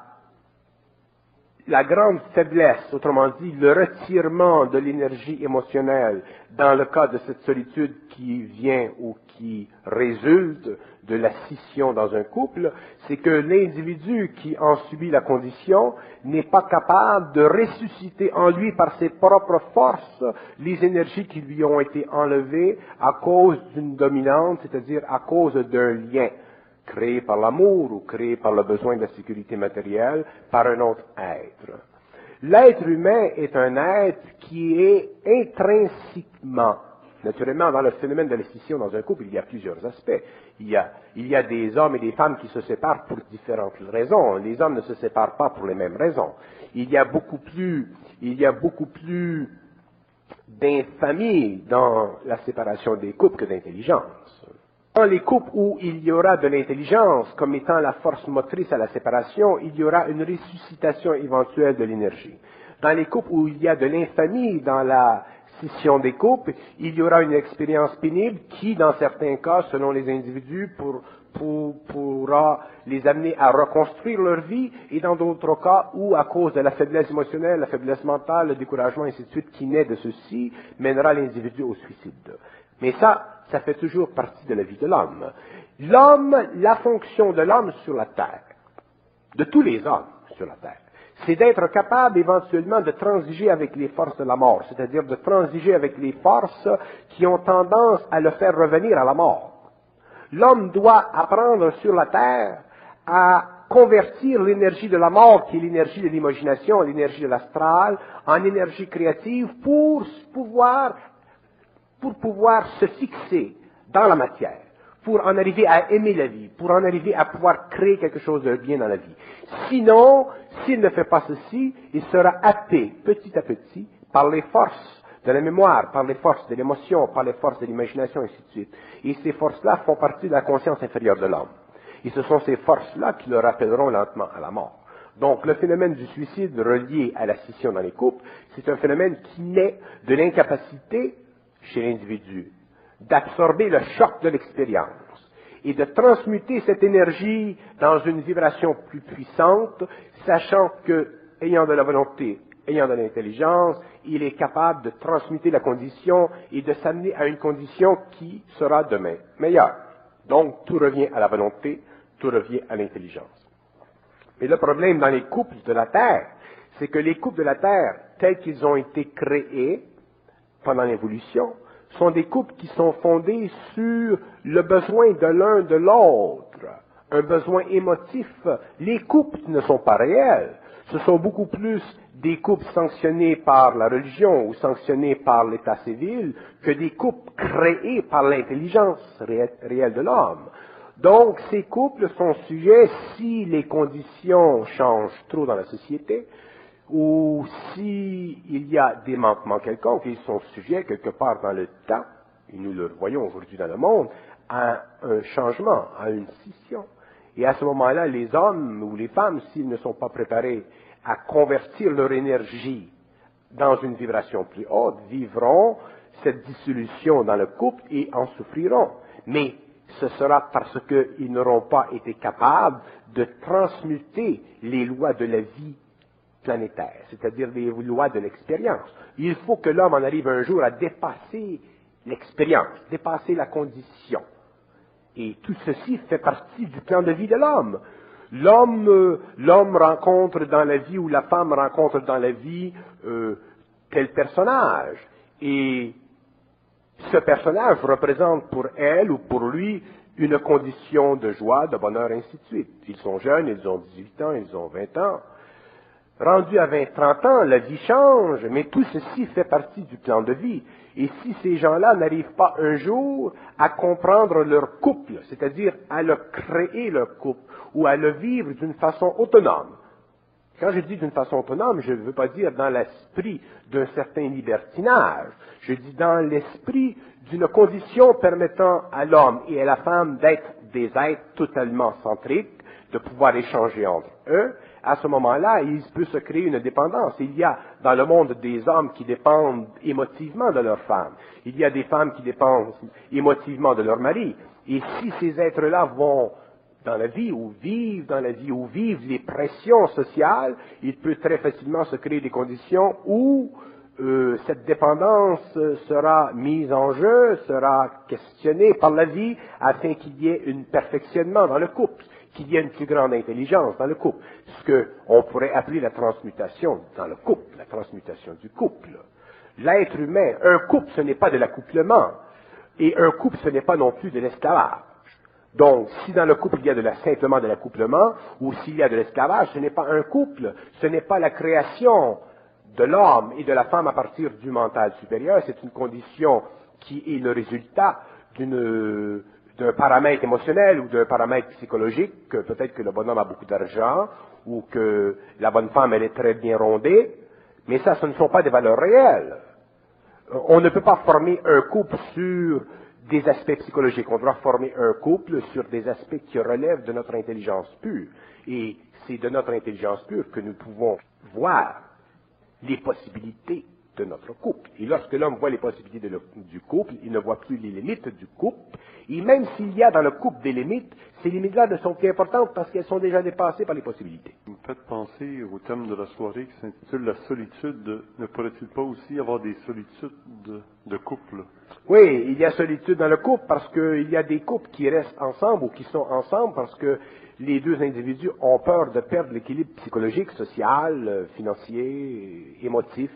grande faiblesse, autrement dit, le retirement de l'énergie émotionnelle dans le cas de cette solitude qui vient ou qui résulte de la scission dans un couple, c'est que l'individu qui en subit la condition n'est pas capable de ressusciter en lui par ses propres forces les énergies qui lui ont été enlevées à cause d'une dominante, c'est-à-dire à cause d'un lien créé par l'amour ou créé par le besoin de la sécurité matérielle par un autre être. L'être humain est un être qui est intrinsèquement, naturellement dans le phénomène de la scission dans un couple, il y a plusieurs aspects. Il y a des hommes et des femmes qui se séparent pour différentes raisons. Les hommes ne se séparent pas pour les mêmes raisons. Il y a beaucoup plus d'infamie dans la séparation des couples que d'intelligence. Dans les couples où il y aura de l'intelligence comme étant la force motrice à la séparation, il y aura une ressuscitation éventuelle de l'énergie. Dans les couples où il y a de l'infamie dans la scission des couples, il y aura une expérience pénible qui, dans certains cas, selon les individus, pourra les amener à reconstruire leur vie, et dans d'autres cas où, à cause de la faiblesse émotionnelle, la faiblesse mentale, le découragement, ainsi de suite, qui naît de ceci, mènera l'individu au suicide. Mais ça fait toujours partie de la vie de l'homme. La fonction de l'homme sur la terre, de tous les hommes sur la terre, c'est d'être capable éventuellement de transiger avec les forces de la mort, c'est-à-dire de transiger avec les forces qui ont tendance à le faire revenir à la mort. L'homme doit apprendre sur la terre à convertir l'énergie de la mort, qui est l'énergie de l'imagination, l'énergie de l'astral, en énergie créative pour pouvoir se fixer dans la matière, pour en arriver à aimer la vie, pour en arriver à pouvoir créer quelque chose de bien dans la vie. Sinon, s'il ne fait pas ceci, il sera happé petit à petit par les forces de la mémoire, par les forces de l'émotion, par les forces de l'imagination, et ainsi de suite. Et ces forces-là font partie de la conscience inférieure de l'homme. Et ce sont ces forces-là qui le rappelleront lentement à la mort. Donc, le phénomène du suicide relié à la scission dans les couples, c'est un phénomène qui naît de l'incapacité chez l'individu d'absorber le choc de l'expérience et de transmuter cette énergie dans une vibration plus puissante, sachant que, ayant de la volonté, ayant de l'intelligence, il est capable de transmuter la condition et de s'amener à une condition qui sera demain meilleure. Donc, tout revient à la volonté, tout revient à l'intelligence. Mais le problème dans les couples de la Terre, c'est que les couples de la Terre, tels qu'ils ont été créés pendant l'évolution, sont des couples qui sont fondés sur le besoin de l'un de l'autre, un besoin émotif. Les couples ne sont pas réels. Ce sont beaucoup plus des couples sanctionnés par la religion ou sanctionnés par l'état civil que des couples créés par l'intelligence réelle de l'homme. Donc, ces couples sont sujets, si les conditions changent trop dans la société, ou s'il y a des manquements quelconques, ils sont sujets quelque part dans le temps, et nous le voyons aujourd'hui dans le monde, à un changement, à une scission. Et à ce moment-là, les hommes ou les femmes, s'ils ne sont pas préparés à convertir leur énergie dans une vibration plus haute, vivront cette dissolution dans le couple et en souffriront. Mais ce sera parce qu'ils n'auront pas été capables de transmuter les lois de la vie planétaire, c'est-à-dire les lois de l'expérience. Il faut que l'homme en arrive un jour à dépasser l'expérience, dépasser la condition. Et tout ceci fait partie du plan de vie de l'homme. L'homme rencontre dans la vie, ou la femme rencontre dans la vie tel personnage. Et ce personnage représente pour elle ou pour lui une condition de joie, de bonheur, ainsi de suite. Ils sont jeunes, ils ont 18 ans, ils ont 20 ans. Rendu à 20-30 ans, la vie change, mais tout ceci fait partie du plan de vie. Et si ces gens-là n'arrivent pas un jour à comprendre leur couple, c'est-à-dire à le créer leur couple, ou à le vivre d'une façon autonome. Quand je dis d'une façon autonome, je ne veux pas dire dans l'esprit d'un certain libertinage. Je dis dans l'esprit d'une condition permettant à l'homme et à la femme d'être des êtres totalement centriques, de pouvoir échanger entre eux. À ce moment-là, il peut se créer une dépendance. Il y a dans le monde des hommes qui dépendent émotivement de leur femme. Il y a des femmes qui dépendent émotivement de leur mari. Et si ces êtres-là vont dans la vie, ou vivent dans la vie, ou vivent les pressions sociales, il peut très facilement se créer des conditions où cette dépendance sera mise en jeu, sera questionnée par la vie, afin qu'il y ait un perfectionnement dans le couple, qu'il y ait une plus grande intelligence dans le couple, ce qu'on pourrait appeler la transmutation dans le couple, la transmutation du couple. L'être humain, un couple, ce n'est pas de l'accouplement, et un couple, ce n'est pas non plus de l'esclavage. Donc, si dans le couple il y a simplement de l'accouplement, ou s'il y a de l'esclavage, ce n'est pas un couple, ce n'est pas la création de l'homme et de la femme à partir du mental supérieur, c'est une condition qui est le résultat d'un paramètre émotionnel ou d'un paramètre psychologique, que peut-être que le bonhomme a beaucoup d'argent, ou que la bonne femme elle est très bien rondée, mais ça, ce ne sont pas des valeurs réelles. On ne peut pas former un couple sur des aspects psychologiques. On doit former un couple sur des aspects qui relèvent de notre intelligence pure. Et c'est de notre intelligence pure que nous pouvons voir les possibilités de notre couple. Et lorsque l'homme voit les possibilités du couple, il ne voit plus les limites du couple. Et même s'il y a dans le couple des limites, ces limites-là ne sont plus importantes parce qu'elles sont déjà dépassées par les possibilités.
Vous me faites penser au thème de la soirée qui s'intitule La solitude. Ne pourrait-il pas aussi y avoir des solitudes de couple?
Oui, il y a solitude dans le couple parce qu'il y a des couples qui restent ensemble ou qui sont ensemble parce que les deux individus ont peur de perdre l'équilibre psychologique, social, financier, émotif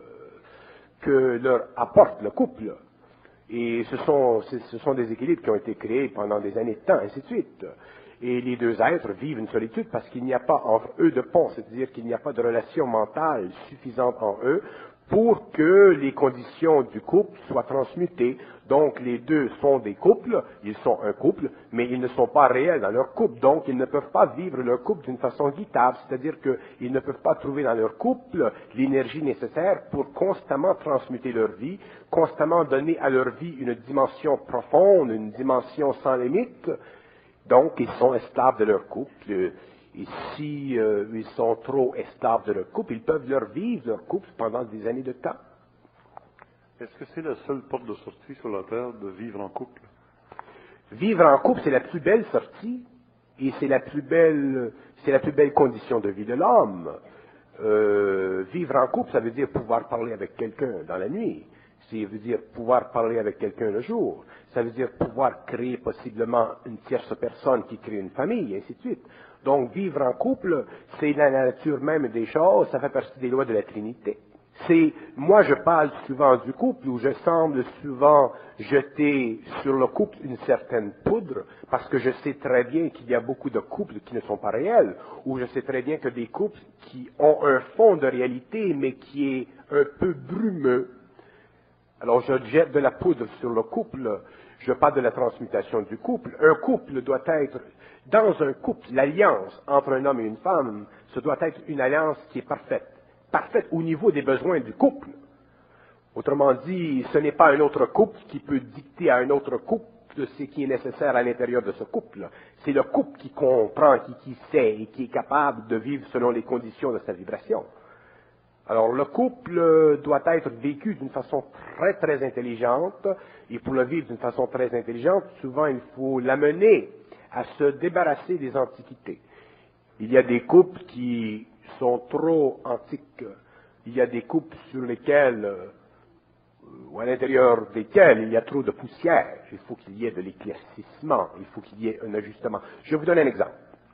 que leur apporte le couple. Et ce sont des équilibres qui ont été créés pendant des années de temps, ainsi de suite. Et les deux êtres vivent une solitude parce qu'il n'y a pas entre eux de pont, c'est-à-dire qu'il n'y a pas de relation mentale suffisante en eux pour que les conditions du couple soient transmutées. Donc les deux sont des couples, ils sont un couple, mais ils ne sont pas réels dans leur couple, donc ils ne peuvent pas vivre leur couple d'une façon guitare, c'est-à-dire qu'ils ne peuvent pas trouver dans leur couple l'énergie nécessaire pour constamment transmuter leur vie, constamment donner à leur vie une dimension profonde, une dimension sans limite. Donc ils sont esclaves de leur couple. Et si ils sont trop esclaves de leur couple, ils peuvent leur vivre leur couple pendant des années de temps.
Est-ce que c'est la seule porte de sortie sur la Terre de vivre en couple?
Vivre en couple, c'est la plus belle sortie et c'est la plus belle condition de vie de l'homme. Vivre en couple, ça veut dire pouvoir parler avec quelqu'un dans la nuit. Ça veut dire pouvoir parler avec quelqu'un le jour. Ça veut dire pouvoir créer possiblement une tierce personne qui crée une famille, et ainsi de suite. Donc, vivre en couple, c'est la nature même des choses, ça fait partie des lois de la Trinité. Moi je parle souvent du couple, où je semble souvent jeter sur le couple une certaine poudre, parce que je sais très bien qu'il y a beaucoup de couples qui ne sont pas réels, ou je sais très bien que des couples qui ont un fond de réalité, mais qui est un peu brumeux. Alors je jette de la poudre sur le couple, je parle de la transmutation du couple. Un couple doit être, dans un couple, l'alliance entre un homme et une femme, ce doit être une alliance qui est parfaite au niveau des besoins du couple. Autrement dit, ce n'est pas un autre couple qui peut dicter à un autre couple ce qui est nécessaire à l'intérieur de ce couple. C'est le couple qui comprend, qui sait et qui est capable de vivre selon les conditions de sa vibration. Alors, le couple doit être vécu d'une façon très, très intelligente, et pour le vivre d'une façon très intelligente, souvent il faut l'amener à se débarrasser des antiquités. Il y a des couples qui sont trop antiques. Il y a des couples sur lesquels, ou à l'intérieur desquels, il y a trop de poussière. Il faut qu'il y ait de l'éclaircissement, il faut qu'il y ait un ajustement. Je vais vous donner un exemple.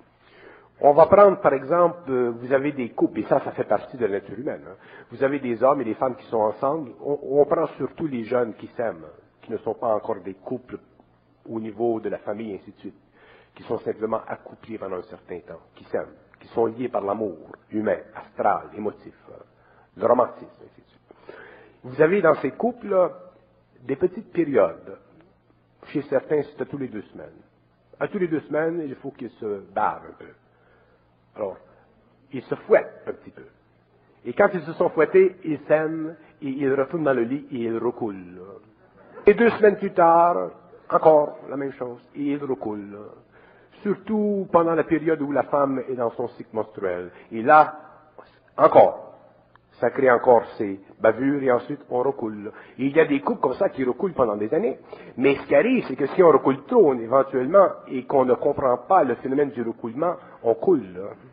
On va prendre, par exemple, vous avez des couples, et ça fait partie de la nature humaine. Hein. Vous avez des hommes et des femmes qui sont ensemble. On prend surtout les jeunes qui s'aiment, qui ne sont pas encore des couples au niveau de la famille, et ainsi de suite, qui sont simplement accouplés pendant un certain temps, qui s'aiment, qui sont liés par l'amour humain, astral, émotif, le romantisme, ainsi de suite. Vous avez dans ces couples des petites périodes. Chez certains, c'est à tous les 2 semaines. À tous les 2 semaines, il faut qu'ils se bavent un peu. Alors, ils se fouettent un petit peu. Et quand ils se sont fouettés, ils s'aiment, et ils retournent dans le lit et ils recoulent. Et 2 semaines plus tard, encore la même chose, et ils recoulent. Surtout pendant la période où la femme est dans son cycle menstruel. Et là, encore, ça crée encore ces bavures et ensuite on recoule. Et il y a des couples comme ça qui recoulent pendant des années. Mais ce qui arrive, c'est que si on recoule trop éventuellement et qu'on ne comprend pas le phénomène du recoulement, on coule.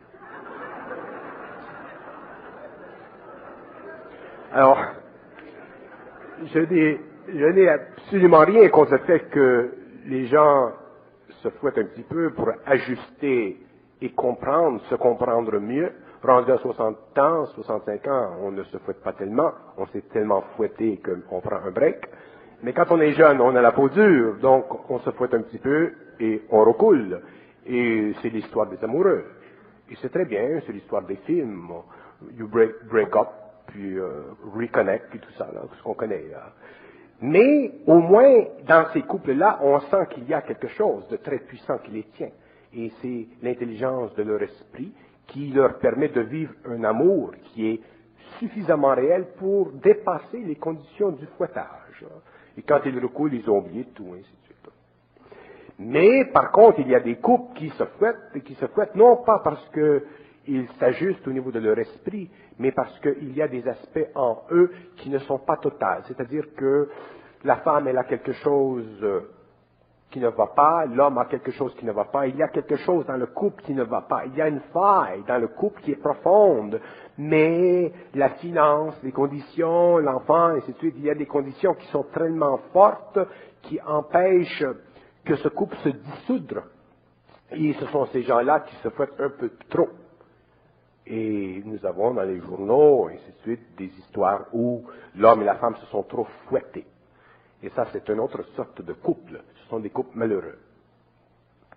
Alors, je n'ai absolument rien contre le fait que les gens se fouettent un petit peu pour ajuster et comprendre, se comprendre mieux. Rendu à 60 ans, 65 ans, on ne se fouette pas tellement, on s'est tellement fouetté qu'on prend un break. Mais quand on est jeune, on a la peau dure, donc on se fouette un petit peu et on recoule. Et c'est l'histoire des amoureux. Et c'est très bien, c'est l'histoire des films. You break up, puis reconnect, puis tout ça, là, tout ce qu'on connaît. Là. Mais au moins, dans ces couples-là, on sent qu'il y a quelque chose de très puissant qui les tient. Et c'est l'intelligence de leur esprit qui leur permet de vivre un amour qui est suffisamment réel pour dépasser les conditions du fouettage. Et quand ils recoulent, ils ont oublié tout, ainsi de suite. Mais, par contre, il y a des couples qui se fouettent non pas parce qu'ils s'ajustent au niveau de leur esprit, mais parce qu'il y a des aspects en eux qui ne sont pas totaux. C'est-à-dire que la femme, elle a quelque chose qui ne va pas, l'homme a quelque chose qui ne va pas, il y a quelque chose dans le couple qui ne va pas, il y a une faille dans le couple qui est profonde, mais la finance, les conditions, l'enfant, et ainsi de suite, il y a des conditions qui sont tellement fortes qui empêchent que ce couple se dissoudre. Et ce sont ces gens-là qui se fouettent un peu trop. Et nous avons dans les journaux, et ainsi de suite, des histoires où l'homme et la femme se sont trop fouettés. Et ça, c'est une autre sorte de couple. Ce sont des couples malheureux.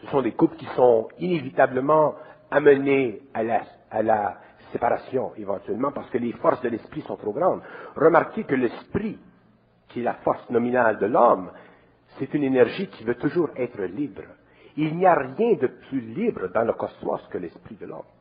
Ce sont des couples qui sont inévitablement amenés à la séparation éventuellement parce que les forces de l'esprit sont trop grandes. Remarquez que l'esprit, qui est la force nominale de l'homme, c'est une énergie qui veut toujours être libre. Il n'y a rien de plus libre dans le cosmos que l'esprit de l'homme.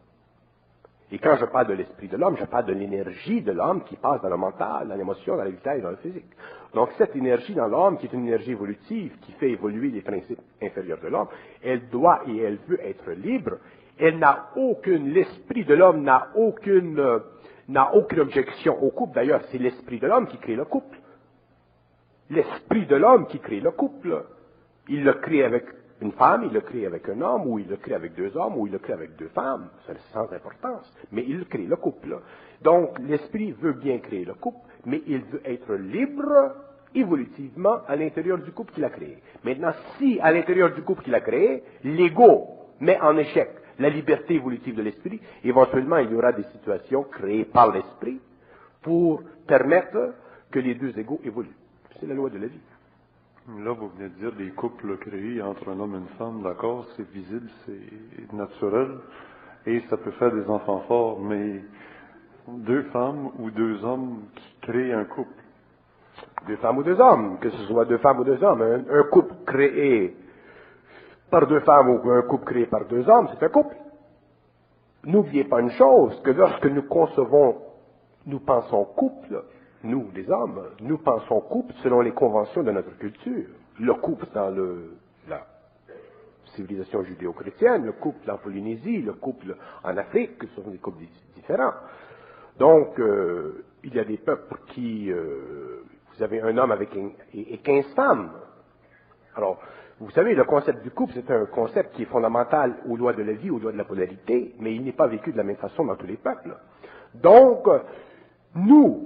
Et quand je parle de l'esprit de l'homme, je parle de l'énergie de l'homme qui passe dans le mental, dans l'émotion, dans le vital et dans le physique. Donc cette énergie dans l'homme, qui est une énergie évolutive, qui fait évoluer les principes inférieurs de l'homme, elle doit et elle veut être libre. Elle n'a aucune, l'esprit de l'homme n'a aucune objection au couple. D'ailleurs, c'est l'esprit de l'homme qui crée le couple. L'esprit de l'homme qui crée le couple. Il le crée avec une femme, il le crée avec un homme, ou il le crée avec deux hommes, ou il le crée avec deux femmes. C'est sans importance. Mais il crée le couple. Donc, l'esprit veut bien créer le couple, mais il veut être libre, évolutivement, à l'intérieur du couple qu'il a créé. Maintenant, si, à l'intérieur du couple qu'il a créé, l'ego met en échec la liberté évolutive de l'esprit, éventuellement, il y aura des situations créées par l'esprit pour permettre que les deux égos évoluent. C'est la loi de la vie.
Là, vous venez de dire des couples créés entre un homme et une femme, d'accord, c'est visible, c'est naturel, et ça peut faire des enfants forts, mais deux femmes ou deux hommes qui créent un couple.
Deux femmes ou deux hommes, que ce soit deux femmes ou deux hommes. Un couple créé par deux femmes ou un couple créé par deux hommes, c'est un couple. N'oubliez pas une chose, que lorsque nous concevons, nous pensons couple, nous, les hommes, nous pensons couple selon les conventions de notre culture. Le couple dans la civilisation judéo-chrétienne, le couple en Polynésie, le couple en Afrique, ce sont des couples différents. Donc, il y a des peuples pour qui vous avez un homme avec et 15 femmes. Alors, vous savez, le concept du couple, c'est un concept qui est fondamental aux lois de la vie, aux lois de la polarité, mais il n'est pas vécu de la même façon dans tous les peuples. Donc, nous,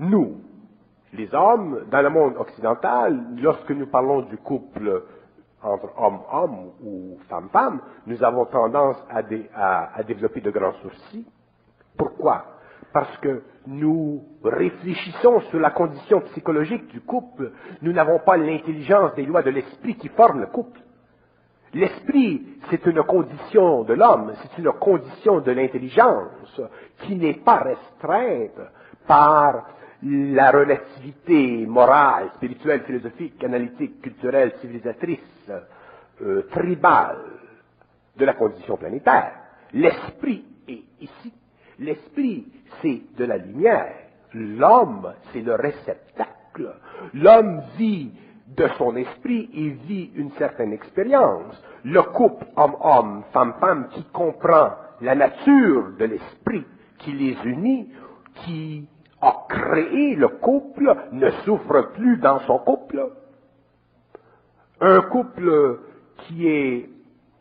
les hommes, dans le monde occidental, lorsque nous parlons du couple entre homme-homme ou femme-femme, nous avons tendance à développer de grands sourcils. Pourquoi? Parce que nous réfléchissons sur la condition psychologique du couple. Nous n'avons pas l'intelligence des lois de l'esprit qui forment le couple. L'esprit, c'est une condition de l'homme, c'est une condition de l'intelligence qui n'est pas restreinte par la relativité morale, spirituelle, philosophique, analytique, culturelle, civilisatrice, tribale de la condition planétaire. L'esprit est ici. L'esprit, c'est de la lumière. L'homme, c'est le réceptacle. L'homme vit de son esprit et vit une certaine expérience. Le couple homme-homme, femme-femme, qui comprend la nature de l'esprit qui les unit, qui a créé le couple, ne souffre plus dans son couple. Un couple qui est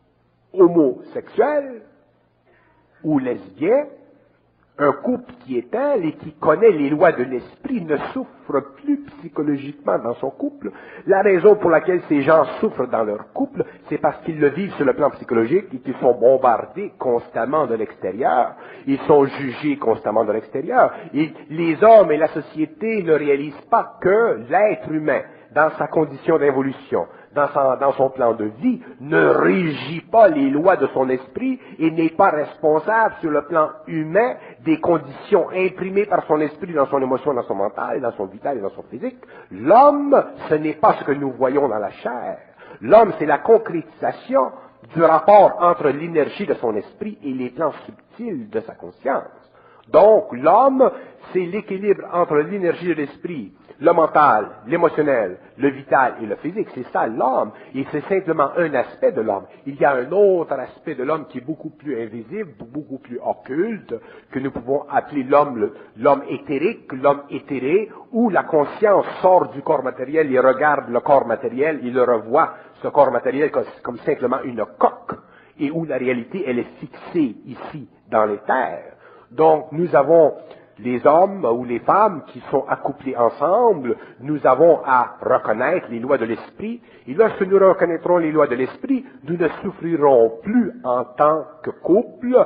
homosexuel ou lesbien, un couple qui est tel et qui connaît les lois de l'esprit ne souffre plus psychologiquement dans son couple. La raison pour laquelle ces gens souffrent dans leur couple, c'est parce qu'ils le vivent sur le plan psychologique et qu'ils sont bombardés constamment de l'extérieur. Ils sont jugés constamment de l'extérieur. Et les hommes et la société ne réalisent pas que l'être humain, dans sa condition d'évolution, dans son plan de vie, ne régit pas les lois de son esprit et n'est pas responsable sur le plan humain des conditions imprimées par son esprit dans son émotion, dans son mental, dans son vital et dans son physique. L'homme, ce n'est pas ce que nous voyons dans la chair. L'homme, c'est la concrétisation du rapport entre l'énergie de son esprit et les plans subtils de sa conscience. Donc, l'homme, c'est l'équilibre entre l'énergie de l'esprit, le mental, l'émotionnel, le vital et le physique. C'est ça l'homme. Et c'est simplement un aspect de l'homme. Il y a un autre aspect de l'homme qui est beaucoup plus invisible, beaucoup plus occulte, que nous pouvons appeler l'homme éthérique, l'homme éthéré, où la conscience sort du corps matériel et regarde le corps matériel, il le revoit, ce corps matériel, comme simplement une coque, et où la réalité, elle est fixée ici, dans les terres. Donc, nous avons les hommes ou les femmes qui sont accouplés ensemble, nous avons à reconnaître les lois de l'esprit, et lorsque nous reconnaîtrons les lois de l'esprit, nous ne souffrirons plus en tant que couple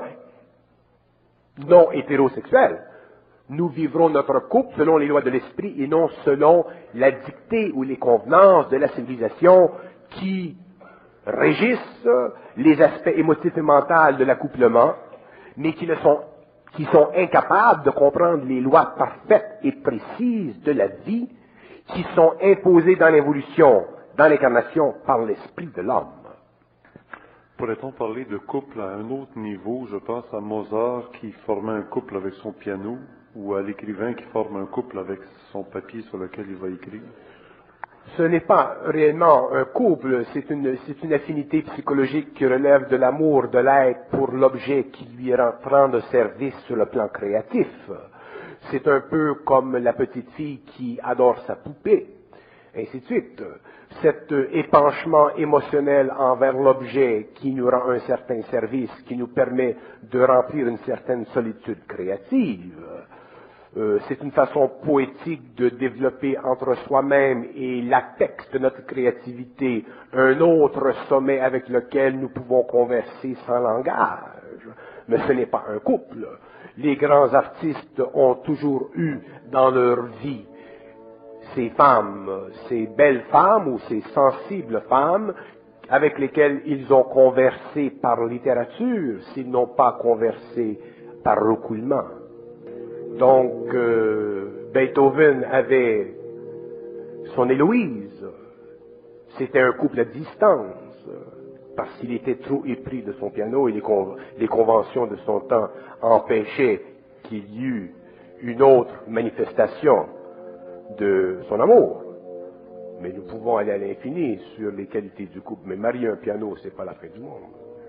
non hétérosexuel. Nous vivrons notre couple selon les lois de l'esprit et non selon la dictée ou les convenances de la civilisation qui régissent les aspects émotifs et mentaux de l'accouplement, mais qui sont incapables de comprendre les lois parfaites et précises de la vie qui sont imposées dans l'évolution, dans l'incarnation, par l'esprit de l'homme.
Pourrait-on parler de couple à un autre niveau? Je pense à Mozart qui formait un couple avec son piano, ou à l'écrivain qui forme un couple avec son papier sur lequel il va écrire.
Ce n'est pas réellement un couple, c'est une affinité psychologique qui relève de l'amour de l'être pour l'objet qui lui rend de service sur le plan créatif. C'est un peu comme la petite fille qui adore sa poupée, ainsi de suite. Cet épanchement émotionnel envers l'objet qui nous rend un certain service, qui nous permet de remplir une certaine solitude créative, c'est une façon poétique de développer entre soi-même et l'apex de notre créativité un autre sommet avec lequel nous pouvons converser sans langage. Mais ce n'est pas un couple. Les grands artistes ont toujours eu dans leur vie ces femmes, ces belles femmes ou ces sensibles femmes avec lesquelles ils ont conversé par littérature, s'ils n'ont pas conversé par recoulement. Donc, Beethoven avait son Héloïse. C'était un couple à distance, parce qu'il était trop épris de son piano et les conventions de son temps empêchaient qu'il y eût une autre manifestation de son amour. Mais nous pouvons aller à l'infini sur les qualités du couple. Mais marier un piano, c'est pas la fin du monde.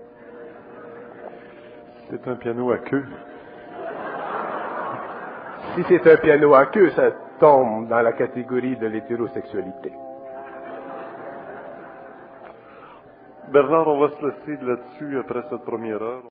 C'est un piano à queue.
Si c'est un piano à queue, ça tombe dans la catégorie de l'hétérosexualité.
Bernard, on va se laisser là-dessus après cette première heure.